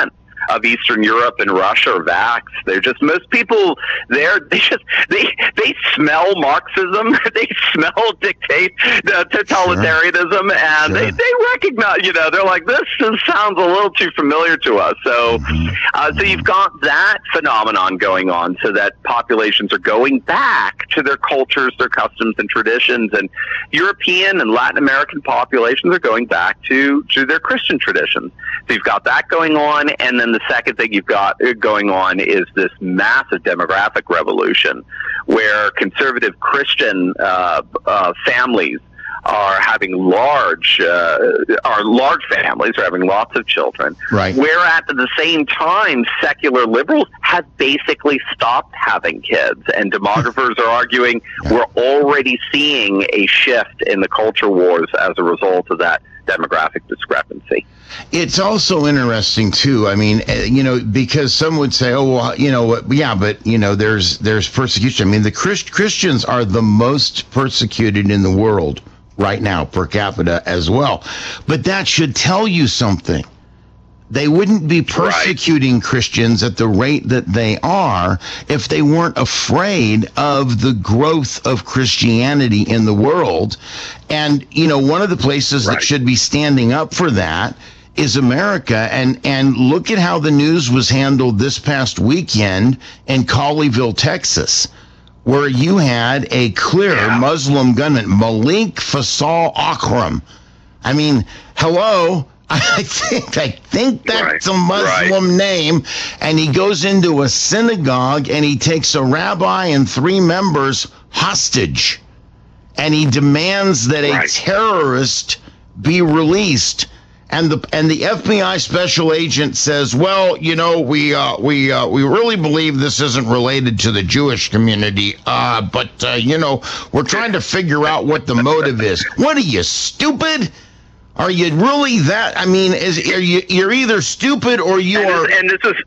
of Eastern Europe and Russia are vaxxed. They're just, most people there, they just, they, they smell Marxism, they smell dictate, uh, totalitarianism, sure. and sure. they, they recognize, you know, they're like, this is, sounds a little too familiar to us. So, mm-hmm. uh, so you've got that phenomenon going on, so that populations are going back to their cultures, their customs and traditions, and European and Latin American populations are going back to, to their Christian traditions. So you've got that going on, and then the second thing you've got going on is this massive demographic revolution where conservative Christian uh, uh, families are having large, uh, are large families, are having lots of children. Right. Where at the same time, secular liberals have basically stopped having kids. And demographers are arguing yeah. we're already seeing a shift in the culture wars as a result of that demographic discrepancy. It's also interesting too. I mean, you know, because some would say, "Oh, well, you know, yeah, but you know, there's there's persecution." I mean, the Christ- Christians are the most persecuted in the world right now per capita as well. But that should tell you something. They wouldn't be persecuting right. Christians at the rate that they are if they weren't afraid of the growth of Christianity in the world. And, you know, one of the places right. that should be standing up for that is America. And, and look at how the news was handled this past weekend in Colleyville, Texas, where you had a clear yeah. Muslim gunman, Malik Faisal Akram. I mean, hello, I think I think that's right. a Muslim right. name, and he goes into a synagogue and he takes a rabbi and three members hostage, and he demands that a right. terrorist be released. And the and the F B I special agent says, well, you know, we uh, we uh, we really believe this isn't related to the Jewish community, uh, but uh, you know, we're trying to figure out what the motive is. What are you, stupid? Are you really that? I mean, is are you you're either stupid or you and are? This, and this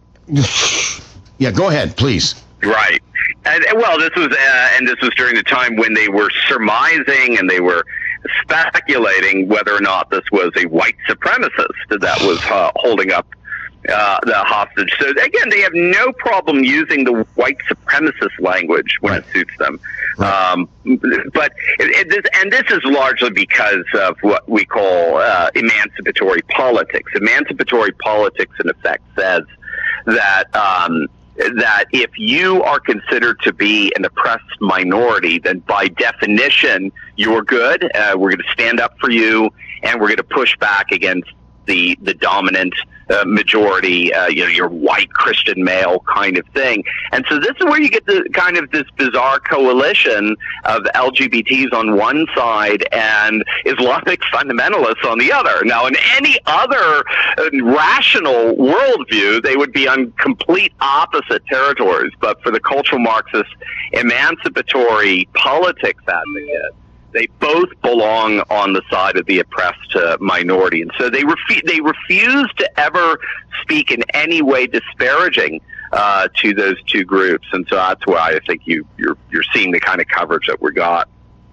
is. Yeah, go ahead, please. Right. And well, this was uh, and this was during the time when they were surmising and they were speculating whether or not this was a white supremacist that was uh, holding up uh, the hostage. So again, they have no problem using the white supremacist language when right. it suits them. Right. Um, but it, it, this, and this is largely because of what we call uh, emancipatory politics. Emancipatory politics, in effect, says that um, that if you are considered to be an oppressed minority, then by definition, you're good. Uh, we're going to stand up for you, and we're going to push back against the the dominant uh, majority, uh, you know, your white Christian male kind of thing. And so this is where you get the kind of this bizarre coalition of L G B Ts on one side and Islamic fundamentalists on the other. Now, in any other uh, rational worldview, they would be on complete opposite territories. But for the cultural Marxist emancipatory politics advocate, they both belong on the side of the oppressed uh, minority, and so they refu- they refuse to ever speak in any way disparaging uh, to those two groups, and so that's why I think you you're you're seeing the kind of coverage that we got.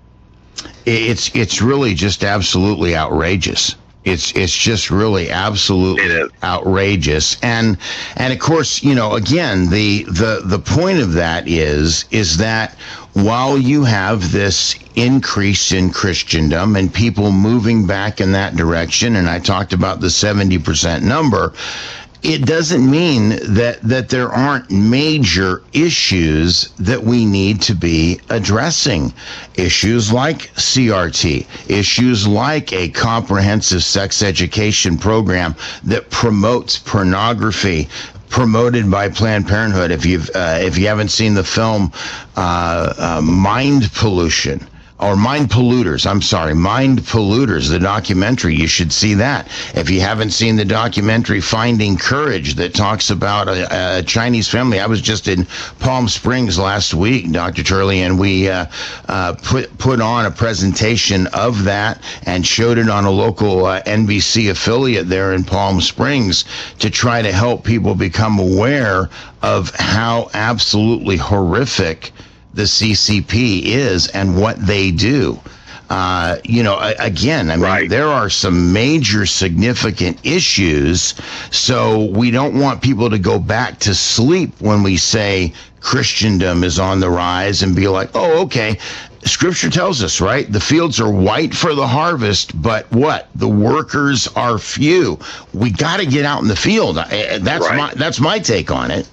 It's it's really just absolutely outrageous. It's it's just really absolutely outrageous, and and of course, you know, again, the the the point of that is is that while you have this increase in Christendom and people moving back in that direction, and I talked about the seventy percent number, it doesn't mean that, that there aren't major issues that we need to be addressing. Issues like C R T, issues like a comprehensive sex education program that promotes pornography, promoted by Planned Parenthood. If you've uh, if you haven't seen the film uh, uh, Mind Pollution, or Mind Polluters, I'm sorry, Mind Polluters, the documentary, you should see that. If you haven't seen the documentary Finding Courage that talks about a, a Chinese family, I was just in Palm Springs last week, Doctor Turley, and we uh, uh, put put on a presentation of that and showed it on a local uh, N B C affiliate there in Palm Springs to try to help people become aware of how absolutely horrific the C C P is and what they do. Uh, you know, again, I mean, right. there are some major significant issues. So we don't want people to go back to sleep when we say Christendom is on the rise and be like, oh, okay. Scripture tells us, right? The fields are white for the harvest, but what? The workers are few. We got to get out in the field. That's right. my that's my take on it.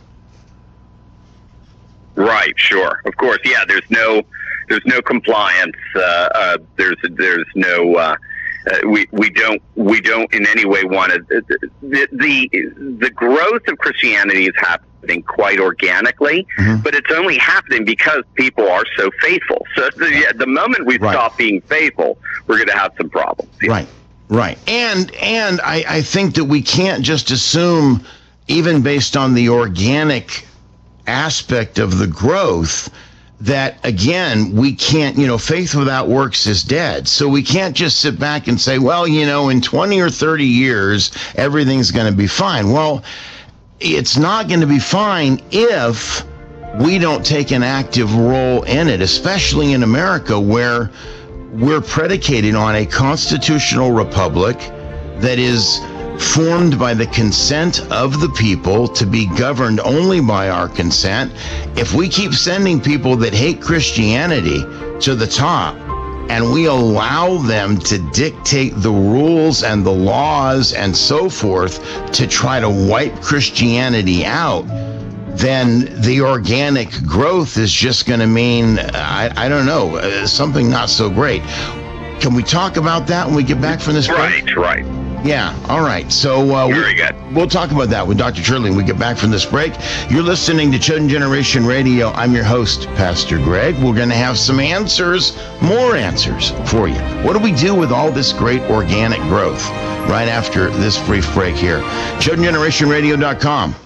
Right. Sure. Of course. Yeah. There's no there's no compliance. Uh, uh, there's there's no. Uh, uh, we we don't we don't in any way want to. The, the the growth of Christianity is happening quite organically, mm-hmm. but it's only happening because people are so faithful. So the, the moment we right. stop being faithful, we're going to have some problems. Yeah. Right, right. And and I, I think that we can't just assume, even based on the organic aspect of the growth, that, again, we can't, you know, faith without works is dead. So we can't just sit back and say, well, you know, in twenty or thirty years, everything's going to be fine. Well, it's not going to be fine if we don't take an active role in it, especially in America, where we're predicated on a constitutional republic that is formed by the consent of the people to be governed only by our consent. If we keep sending people that hate Christianity to the top, and we allow them to dictate the rules and the laws and so forth to try to wipe Christianity out, then the organic growth is just going to mean, I, I don't know, uh, something not so great. Can we talk about that when we get back from this break? Right, right. Yeah, all right. So uh, Very we, good. we'll talk about that with Doctor Shirley when we get back from this break. You're listening to Chosen Generation Radio. I'm your host, Pastor Greg. We're going to have some answers, more answers for you. What do we do with all this great organic growth? Right after this brief break here. Chosen Generation Radio dot com.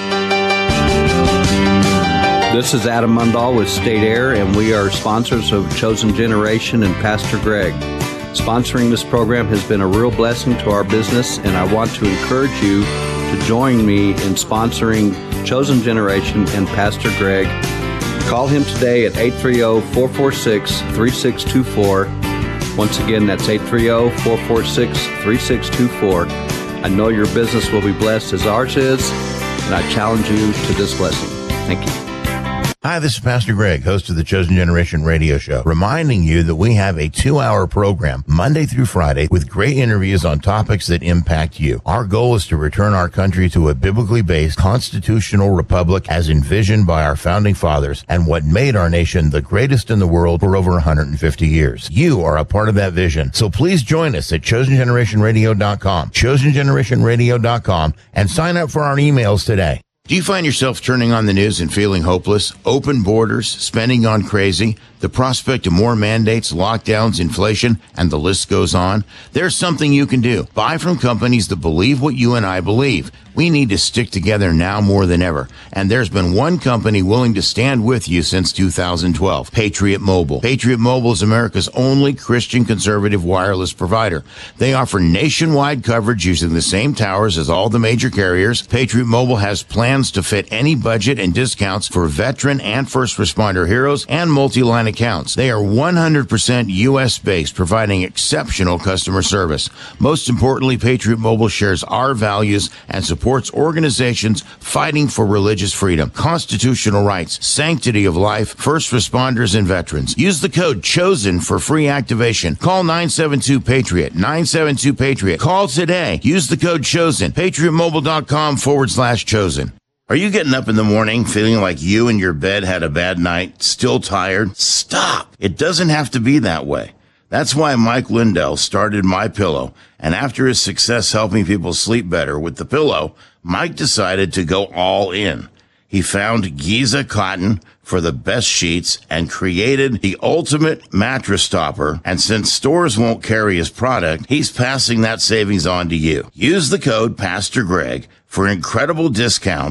This is Adam Mundall with State Air, and we are sponsors of Chosen Generation and Pastor Greg. Sponsoring this program has been a real blessing to our business, and I want to encourage you to join me in sponsoring Chosen Generation and Pastor Greg. Call him today at eight three zero, four four six, three six two four. Once again, that's eight three zero, four four six, three six two four. I know your business will be blessed as ours is, and I challenge you to this blessing. Thank you. Hi, this is Pastor Greg, host of the Chosen Generation Radio Show, reminding you that we have a two-hour program Monday through Friday with great interviews on topics that impact you. Our goal is to return our country to a biblically based constitutional republic as envisioned by our founding fathers and what made our nation the greatest in the world for over one hundred fifty years. You are a part of that vision, so please join us at Chosen Generation Radio dot com, Chosen Generation Radio dot com, and sign up for our emails today. Do you find yourself turning on the news and feeling hopeless? Open borders, spending gone crazy, the prospect of more mandates, lockdowns, inflation, and the list goes on? There's something you can do. Buy from companies that believe what you and I believe. We need to stick together now more than ever. And there's been one company willing to stand with you since two thousand twelve, Patriot Mobile. Patriot Mobile is America's only Christian conservative wireless provider. They offer nationwide coverage using the same towers as all the major carriers. Patriot Mobile has plans to fit any budget and discounts for veteran and first responder heroes and multi-line accounts. They are one hundred percent U S based, providing exceptional customer service. Most importantly, Patriot Mobile shares our values and supports organizations fighting for religious freedom, constitutional rights, sanctity of life, first responders, and veterans. Use the code CHOSEN for free activation. Call nine seven two PATRIOT, nine seven two PATRIOT. Call today. Use the code CHOSEN, patriotmobile.com forward slash chosen. Are you getting up in the morning feeling like you and your bed had a bad night, still tired? Stop. It doesn't have to be that way. That's why Mike Lindell started MyPillow, and after his success helping people sleep better with the pillow, Mike decided to go all in. He found Giza cotton for the best sheets and created the ultimate mattress topper. And since stores won't carry his product, he's passing that savings on to you. Use the code Pastor Greg for incredible discounts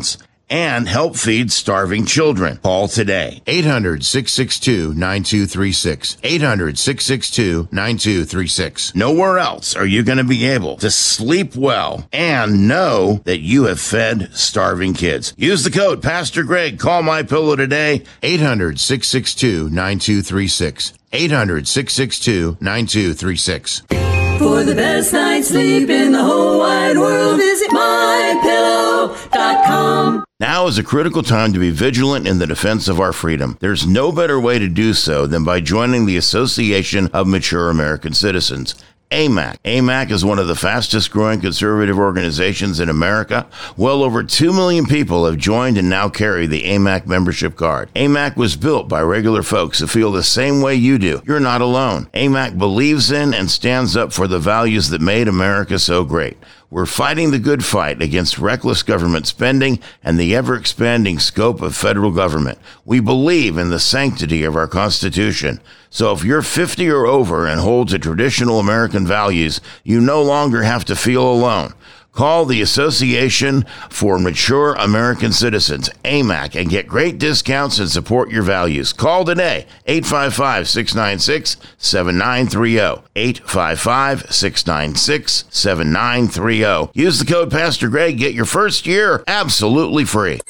and help feed starving children. Call today. eight hundred, six six two, nine two three six. eight hundred, six six two, nine two three six. Nowhere else are you going to be able to sleep well and know that you have fed starving kids. Use the code Pastor Greg. Call My Pillow today. eight hundred, six six two, nine two three six. eight hundred, six six two, nine two three six. For the best night's sleep in the whole wide world, visit my pillow dot com. Now is a critical time to be vigilant in the defense of our freedom. There's no better way to do so than by joining the Association of Mature American Citizens, A M A C. A M A C is one of the fastest growing conservative organizations in America. Well over two million people have joined and now carry the A M A C membership card. A M A C was built by regular folks who feel the same way you do. You're not alone. A M A C believes in and stands up for the values that made America so great. We're fighting the good fight against reckless government spending and the ever-expanding scope of federal government. We believe in the sanctity of our Constitution. So if you're fifty or over and hold to traditional American values, you no longer have to feel alone. Call the Association for Mature American Citizens, A M A C, and get great discounts and support your values. Call today, eight five five, six nine six, seven nine three zero, eight five five, six nine six, seven nine three zero. Use the code Pastor Greg, get your first year absolutely free.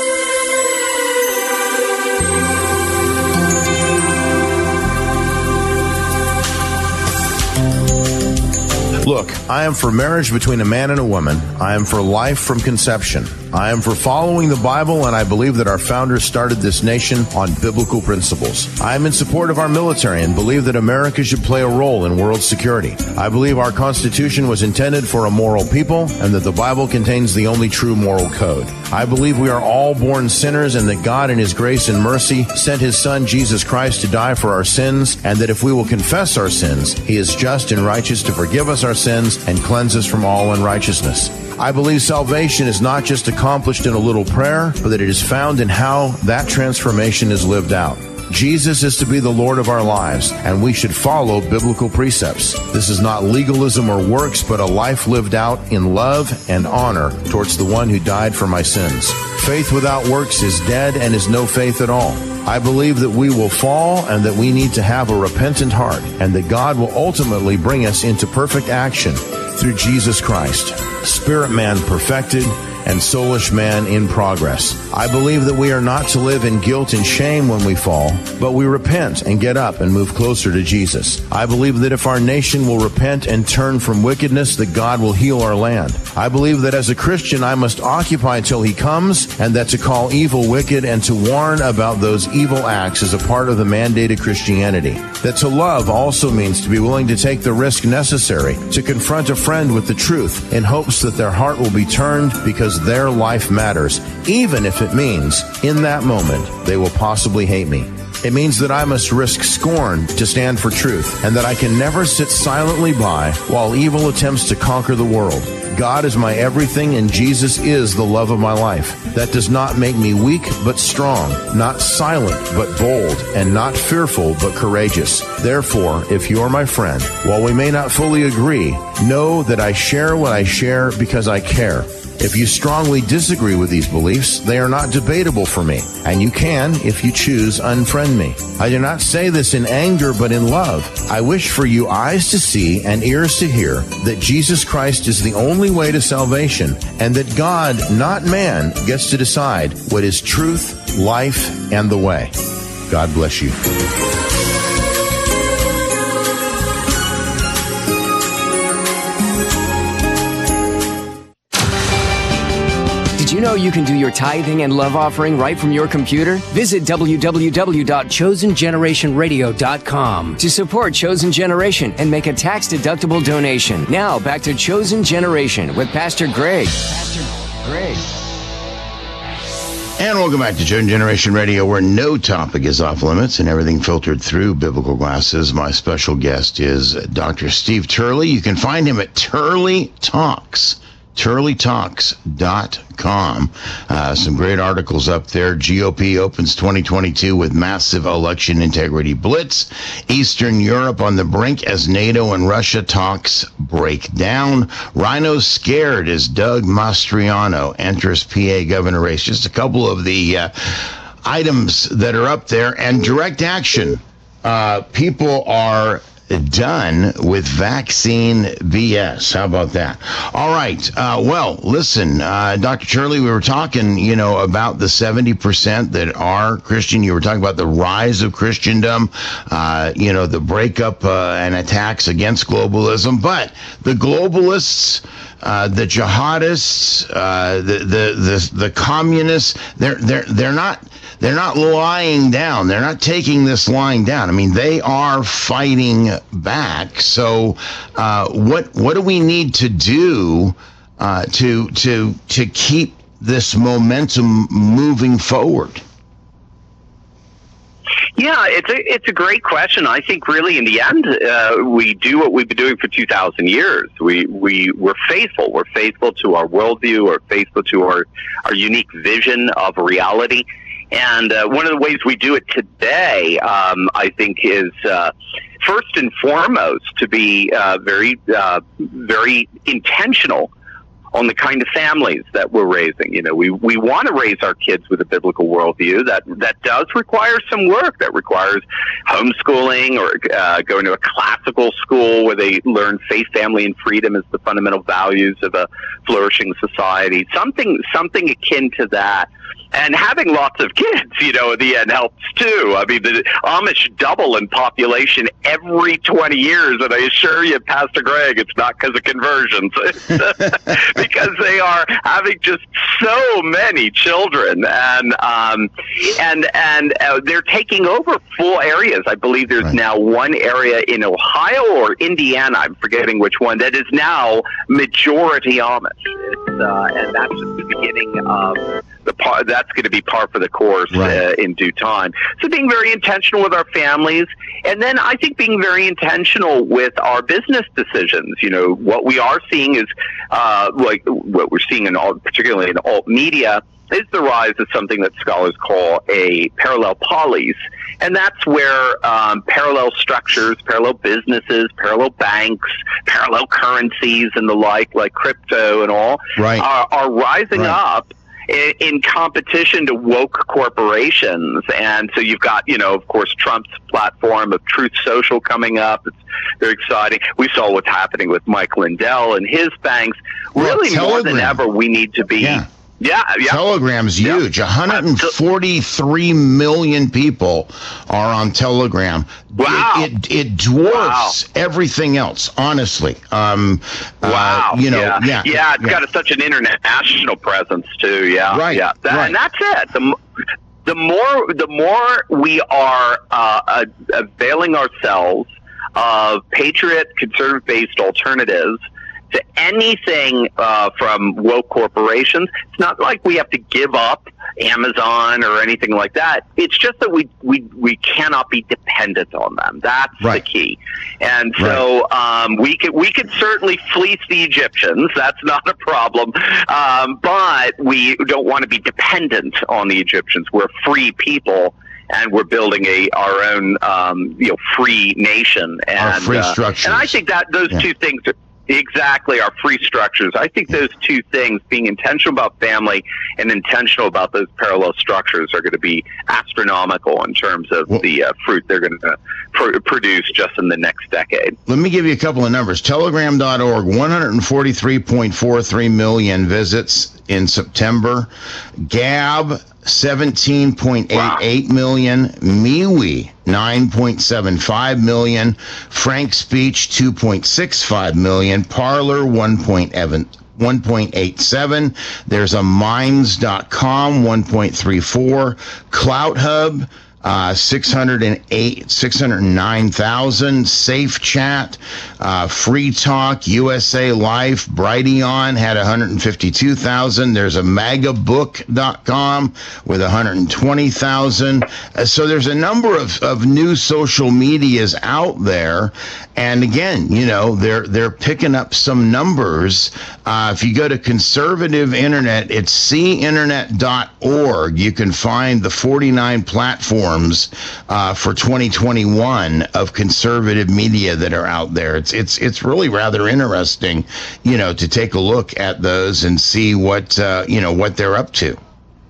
Look, I am for marriage between a man and a woman. I am for life from conception. I am for following the Bible, and I believe that our founders started this nation on biblical principles. I am in support of our military and believe that America should play a role in world security. I believe our Constitution was intended for a moral people and that the Bible contains the only true moral code. I believe we are all born sinners and that God in His grace and mercy sent His Son Jesus Christ to die for our sins, and that if we will confess our sins, He is just and righteous to forgive us our sins and cleanse us from all unrighteousness. I believe salvation is not just accomplished in a little prayer, but that it is found in how that transformation is lived out. Jesus is to be the Lord of our lives, and we should follow biblical precepts. This is not legalism or works, but a life lived out in love and honor towards the one who died for my sins. Faith without works is dead and is no faith at all. I believe that we will fall and that we need to have a repentant heart, and that God will ultimately bring us into perfect action through Jesus Christ, spirit man perfected and soulish man in progress. I believe that we are not to live in guilt and shame when we fall, but we repent and get up and move closer to Jesus. I believe that if our nation will repent and turn from wickedness, that God will heal our land. I believe that as a Christian, I must occupy till He comes, and that to call evil wicked and to warn about those evil acts is a part of the mandated Christianity. That to love also means to be willing to take the risk necessary to confront a friend with the truth in hopes that their heart will be turned because their life matters, even if it means in that moment they will possibly hate me. It means that I must risk scorn to stand for truth, and that I can never sit silently by while evil attempts to conquer the world. God is my everything, and Jesus is the love of my life. That does not make me weak, but strong, not silent, but bold, and not fearful, but courageous. Therefore, if you are my friend, while we may not fully agree, know that I share what I share because I care. If you strongly disagree with these beliefs, they are not debatable for me, and you can, if you choose, unfriend me. I do not say this in anger, but in love. I wish for you eyes to see and ears to hear that Jesus Christ is the only way to salvation, and that God, not man, gets to decide what is truth, life, and the way. God bless you. Did you know you can do your tithing and love offering right from your computer? Visit w w w dot chosen generation radio dot com to support Chosen Generation and make a tax-deductible donation. Now, back to Chosen Generation with Pastor Greg. Pastor Greg. And welcome back to Chosen Generation Radio, where no topic is off limits and everything filtered through biblical glasses. My special guest is Doctor Steve Turley. You can find him at Turley Talks. turley talks dot com. Uh, some great articles up there. G O P opens twenty twenty-two with massive election integrity blitz. Eastern Europe on the brink as NATO and Russia talks break down. Rhinos scared as Doug Mastriano enters P A governor race. Just a couple of the uh, items that are up there. And direct action. Uh, people are done with vaccine B S. How about that? All right. Uh, well, listen, uh, Doctor Turley, we were talking, you know, about the seventy percent that are Christian. You were talking about the rise of Christendom, uh, you know, the breakup uh, and attacks against globalism. But the globalists, uh, the jihadists, uh, the, the, the, the communists, they're, they're, they're not, They're not lying down. They're not taking this lying down. I mean, they are fighting back. So, uh, what what do we need to do uh, to to to keep this momentum moving forward? Yeah, it's a it's a great question. I think really in the end, uh, we do what we've been doing for two thousand years. We we we're faithful. We're faithful to our worldview. We're faithful to our our unique vision of reality. And uh, one of the ways we do it today, um, I think, is uh, first and foremost to be uh, very, uh, very intentional on the kind of families that we're raising. You know, we, we want to raise our kids with a biblical worldview. That that does require some work. That requires homeschooling or uh, going to a classical school where they learn faith, family, and freedom as the fundamental values of a flourishing society. Something something akin to that. And having lots of kids, you know, in the end helps too. I mean, the Amish double in population every twenty years, and I assure you, Pastor Greg, it's not because of conversions. It's because they are having just so many children, and um, and and uh, they're taking over full areas. I believe there's right. now one area in Ohio or Indiana, I'm forgetting which one, that is now majority Amish. It's, uh, and that's just the beginning of the par, that's going to be par for the course right. uh, in due time. So being very intentional with our families, and then I think being very intentional with our business decisions. You know, what we are seeing is, uh, like what we're seeing in all, particularly in alt media, is the rise of something that scholars call a parallel polis. And that's where um, parallel structures, parallel businesses, parallel banks, parallel currencies and the like, like crypto and all, right. are, are rising right. up in, in competition to woke corporations. And so you've got, you know, of course, Trump's platform of Truth Social coming up. It's very exciting. We saw what's happening with Mike Lindell and his banks. Really, well, more than ever, we need to be... Yeah. Yeah, yeah. Telegram's huge. Yeah. one hundred forty-three million people are on Telegram. Wow. It, it, it dwarfs wow. everything else, honestly. Um, wow. Uh, you know, yeah. Yeah. Yeah, it's yeah. got a, such an international presence, too. Yeah. Right. Yeah. That, right. And that's it. The, the more the more we are uh, availing ourselves of patriot, conservative-based alternatives to anything uh, from woke corporations, it's not like we have to give up Amazon or anything like that. It's just that we we, we cannot be dependent on them. That's right. the key. And so right. um, we could we could certainly fleece the Egyptians. That's not a problem. Um, but we don't want to be dependent on the Egyptians. We're free people. And we're building a our own, um, you know, free nation, and our free uh, structures. And I think that those yeah. two things are exactly our free structures. I think those two things, being intentional about family and intentional about those parallel structures, are going to be astronomical in terms of well, the uh, fruit they're going to pr- produce just in the next decade. Let me give you a couple of numbers. Telegram dot org, one hundred forty-three point four three million visits in September. Gab, seventeen point eight eight wow. million. MeWe, nine point seven five million. Frank Speech, two point six five million. Parler, one point eight seven. There's a minds dot com, one point three four. CloutHub, uh, six hundred eight, six hundred nine thousand. Safe Chat, uh, Free Talk, U S A Life, Brighteon had one hundred fifty-two thousand. There's a magabook dot com with one hundred twenty thousand. Uh, so there's a number of, of new social medias out there. And again, you know, they're they're picking up some numbers. Uh, if you go to conservative internet, it's c internet dot org. You can find the forty-nine platforms uh, for twenty twenty-one of conservative media that are out there. It's it's it's really rather interesting, you know, to take a look at those and see what uh, you know what they're up to.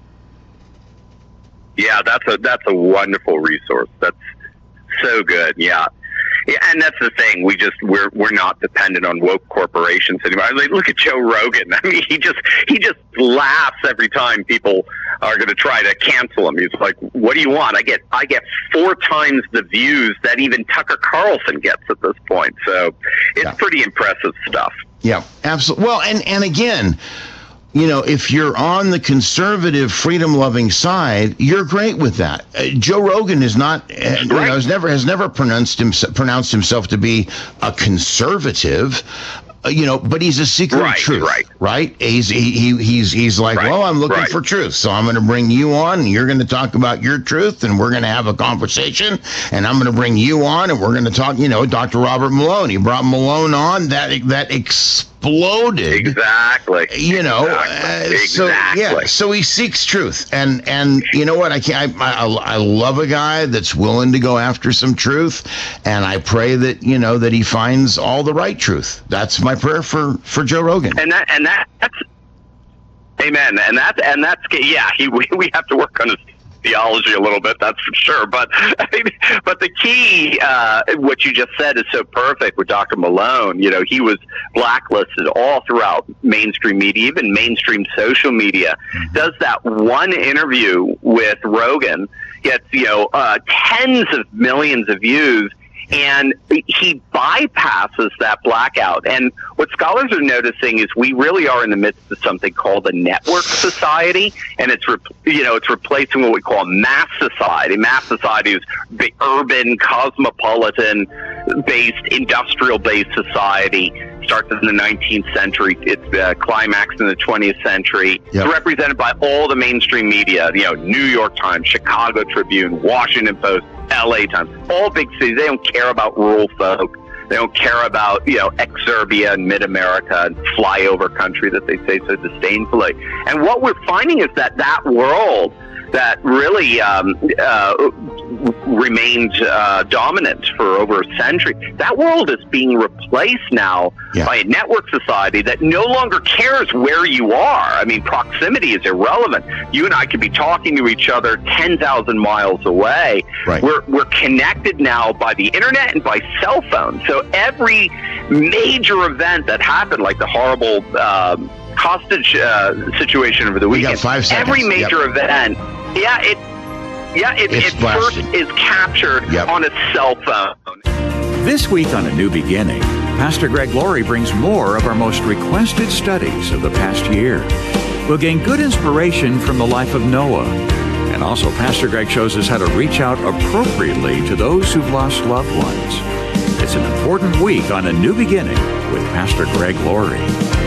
Yeah, that's a that's a wonderful resource. That's so good. Yeah. Yeah, and that's the thing. We just we're we're not dependent on woke corporations anymore. Like, look at Joe Rogan. I mean, he just he just laughs every time people are going to try to cancel him. He's like, "What do you want? I get I get four times the views that even Tucker Carlson gets at this point." So it's yeah. pretty impressive stuff. Yeah, absolutely. Well, and and again, you know, if you're on the conservative, freedom-loving side, you're great with that. Uh, Joe Rogan is not, uh, you know, has never has never pronounced himself pronounced himself to be a conservative. Uh, you know, but he's a seeker right, of truth, right? Right? He's he, he he's he's like, right, well, I'm looking right. for truth, so I'm going to bring you on, and you're going to talk about your truth, and we're going to have a conversation, and I'm going to bring you on, and we're going to talk. You know, Doctor Robert Malone. He brought Malone on. That that exploded. Exactly. You know, exactly. Uh, so exactly. yeah, so he seeks truth, and and you know what? I can't. I, I I love a guy that's willing to go after some truth, and I pray that you know that he finds all the right truth. That's my prayer for. for Joe Rogan. And that and that that's amen. And that and that's yeah. He we, we have to work on his theology a little bit. That's for sure. But I mean, but the key, uh, what you just said, is so perfect with Doctor Malone. You know, he was blacklisted all throughout mainstream media, even mainstream social media. Mm-hmm. Does that one interview with Rogan, gets you know uh, tens of millions of views. And he bypasses that blackout. And what scholars are noticing is we really are in the midst of something called a network society, and it's re- you know it's replacing what we call mass society. Mass society is the urban, cosmopolitan-based, industrial-based society. Starts in the nineteenth century. It's uh, climaxed in the twentieth century. Yep. It's represented by all the mainstream media. You know, New York Times, Chicago Tribune, Washington Post, L A Times, all big cities. They don't care about rural folk. They don't care about, you know, exurbia and mid-America and flyover country that they say so disdainfully. And what we're finding is that that world that really um, uh, remained uh, dominant for over a century, that world is being replaced now yeah. by a network society that no longer cares where you are. I mean, proximity is irrelevant. You and I could be talking to each other ten thousand miles away. Right. We're, we're connected now by the internet and by cell phones. So every major event that happened, like the horrible um, hostage uh, situation over the we weekend, got five seconds. every major yep. event, yeah, it yeah it, it first is captured yep. on a cell phone. This week on A New Beginning, Pastor Greg Laurie brings more of our most requested studies of the past year. We'll gain good inspiration from the life of Noah. And also, Pastor Greg shows us how to reach out appropriately to those who've lost loved ones. It's an important week on A New Beginning with Pastor Greg Laurie.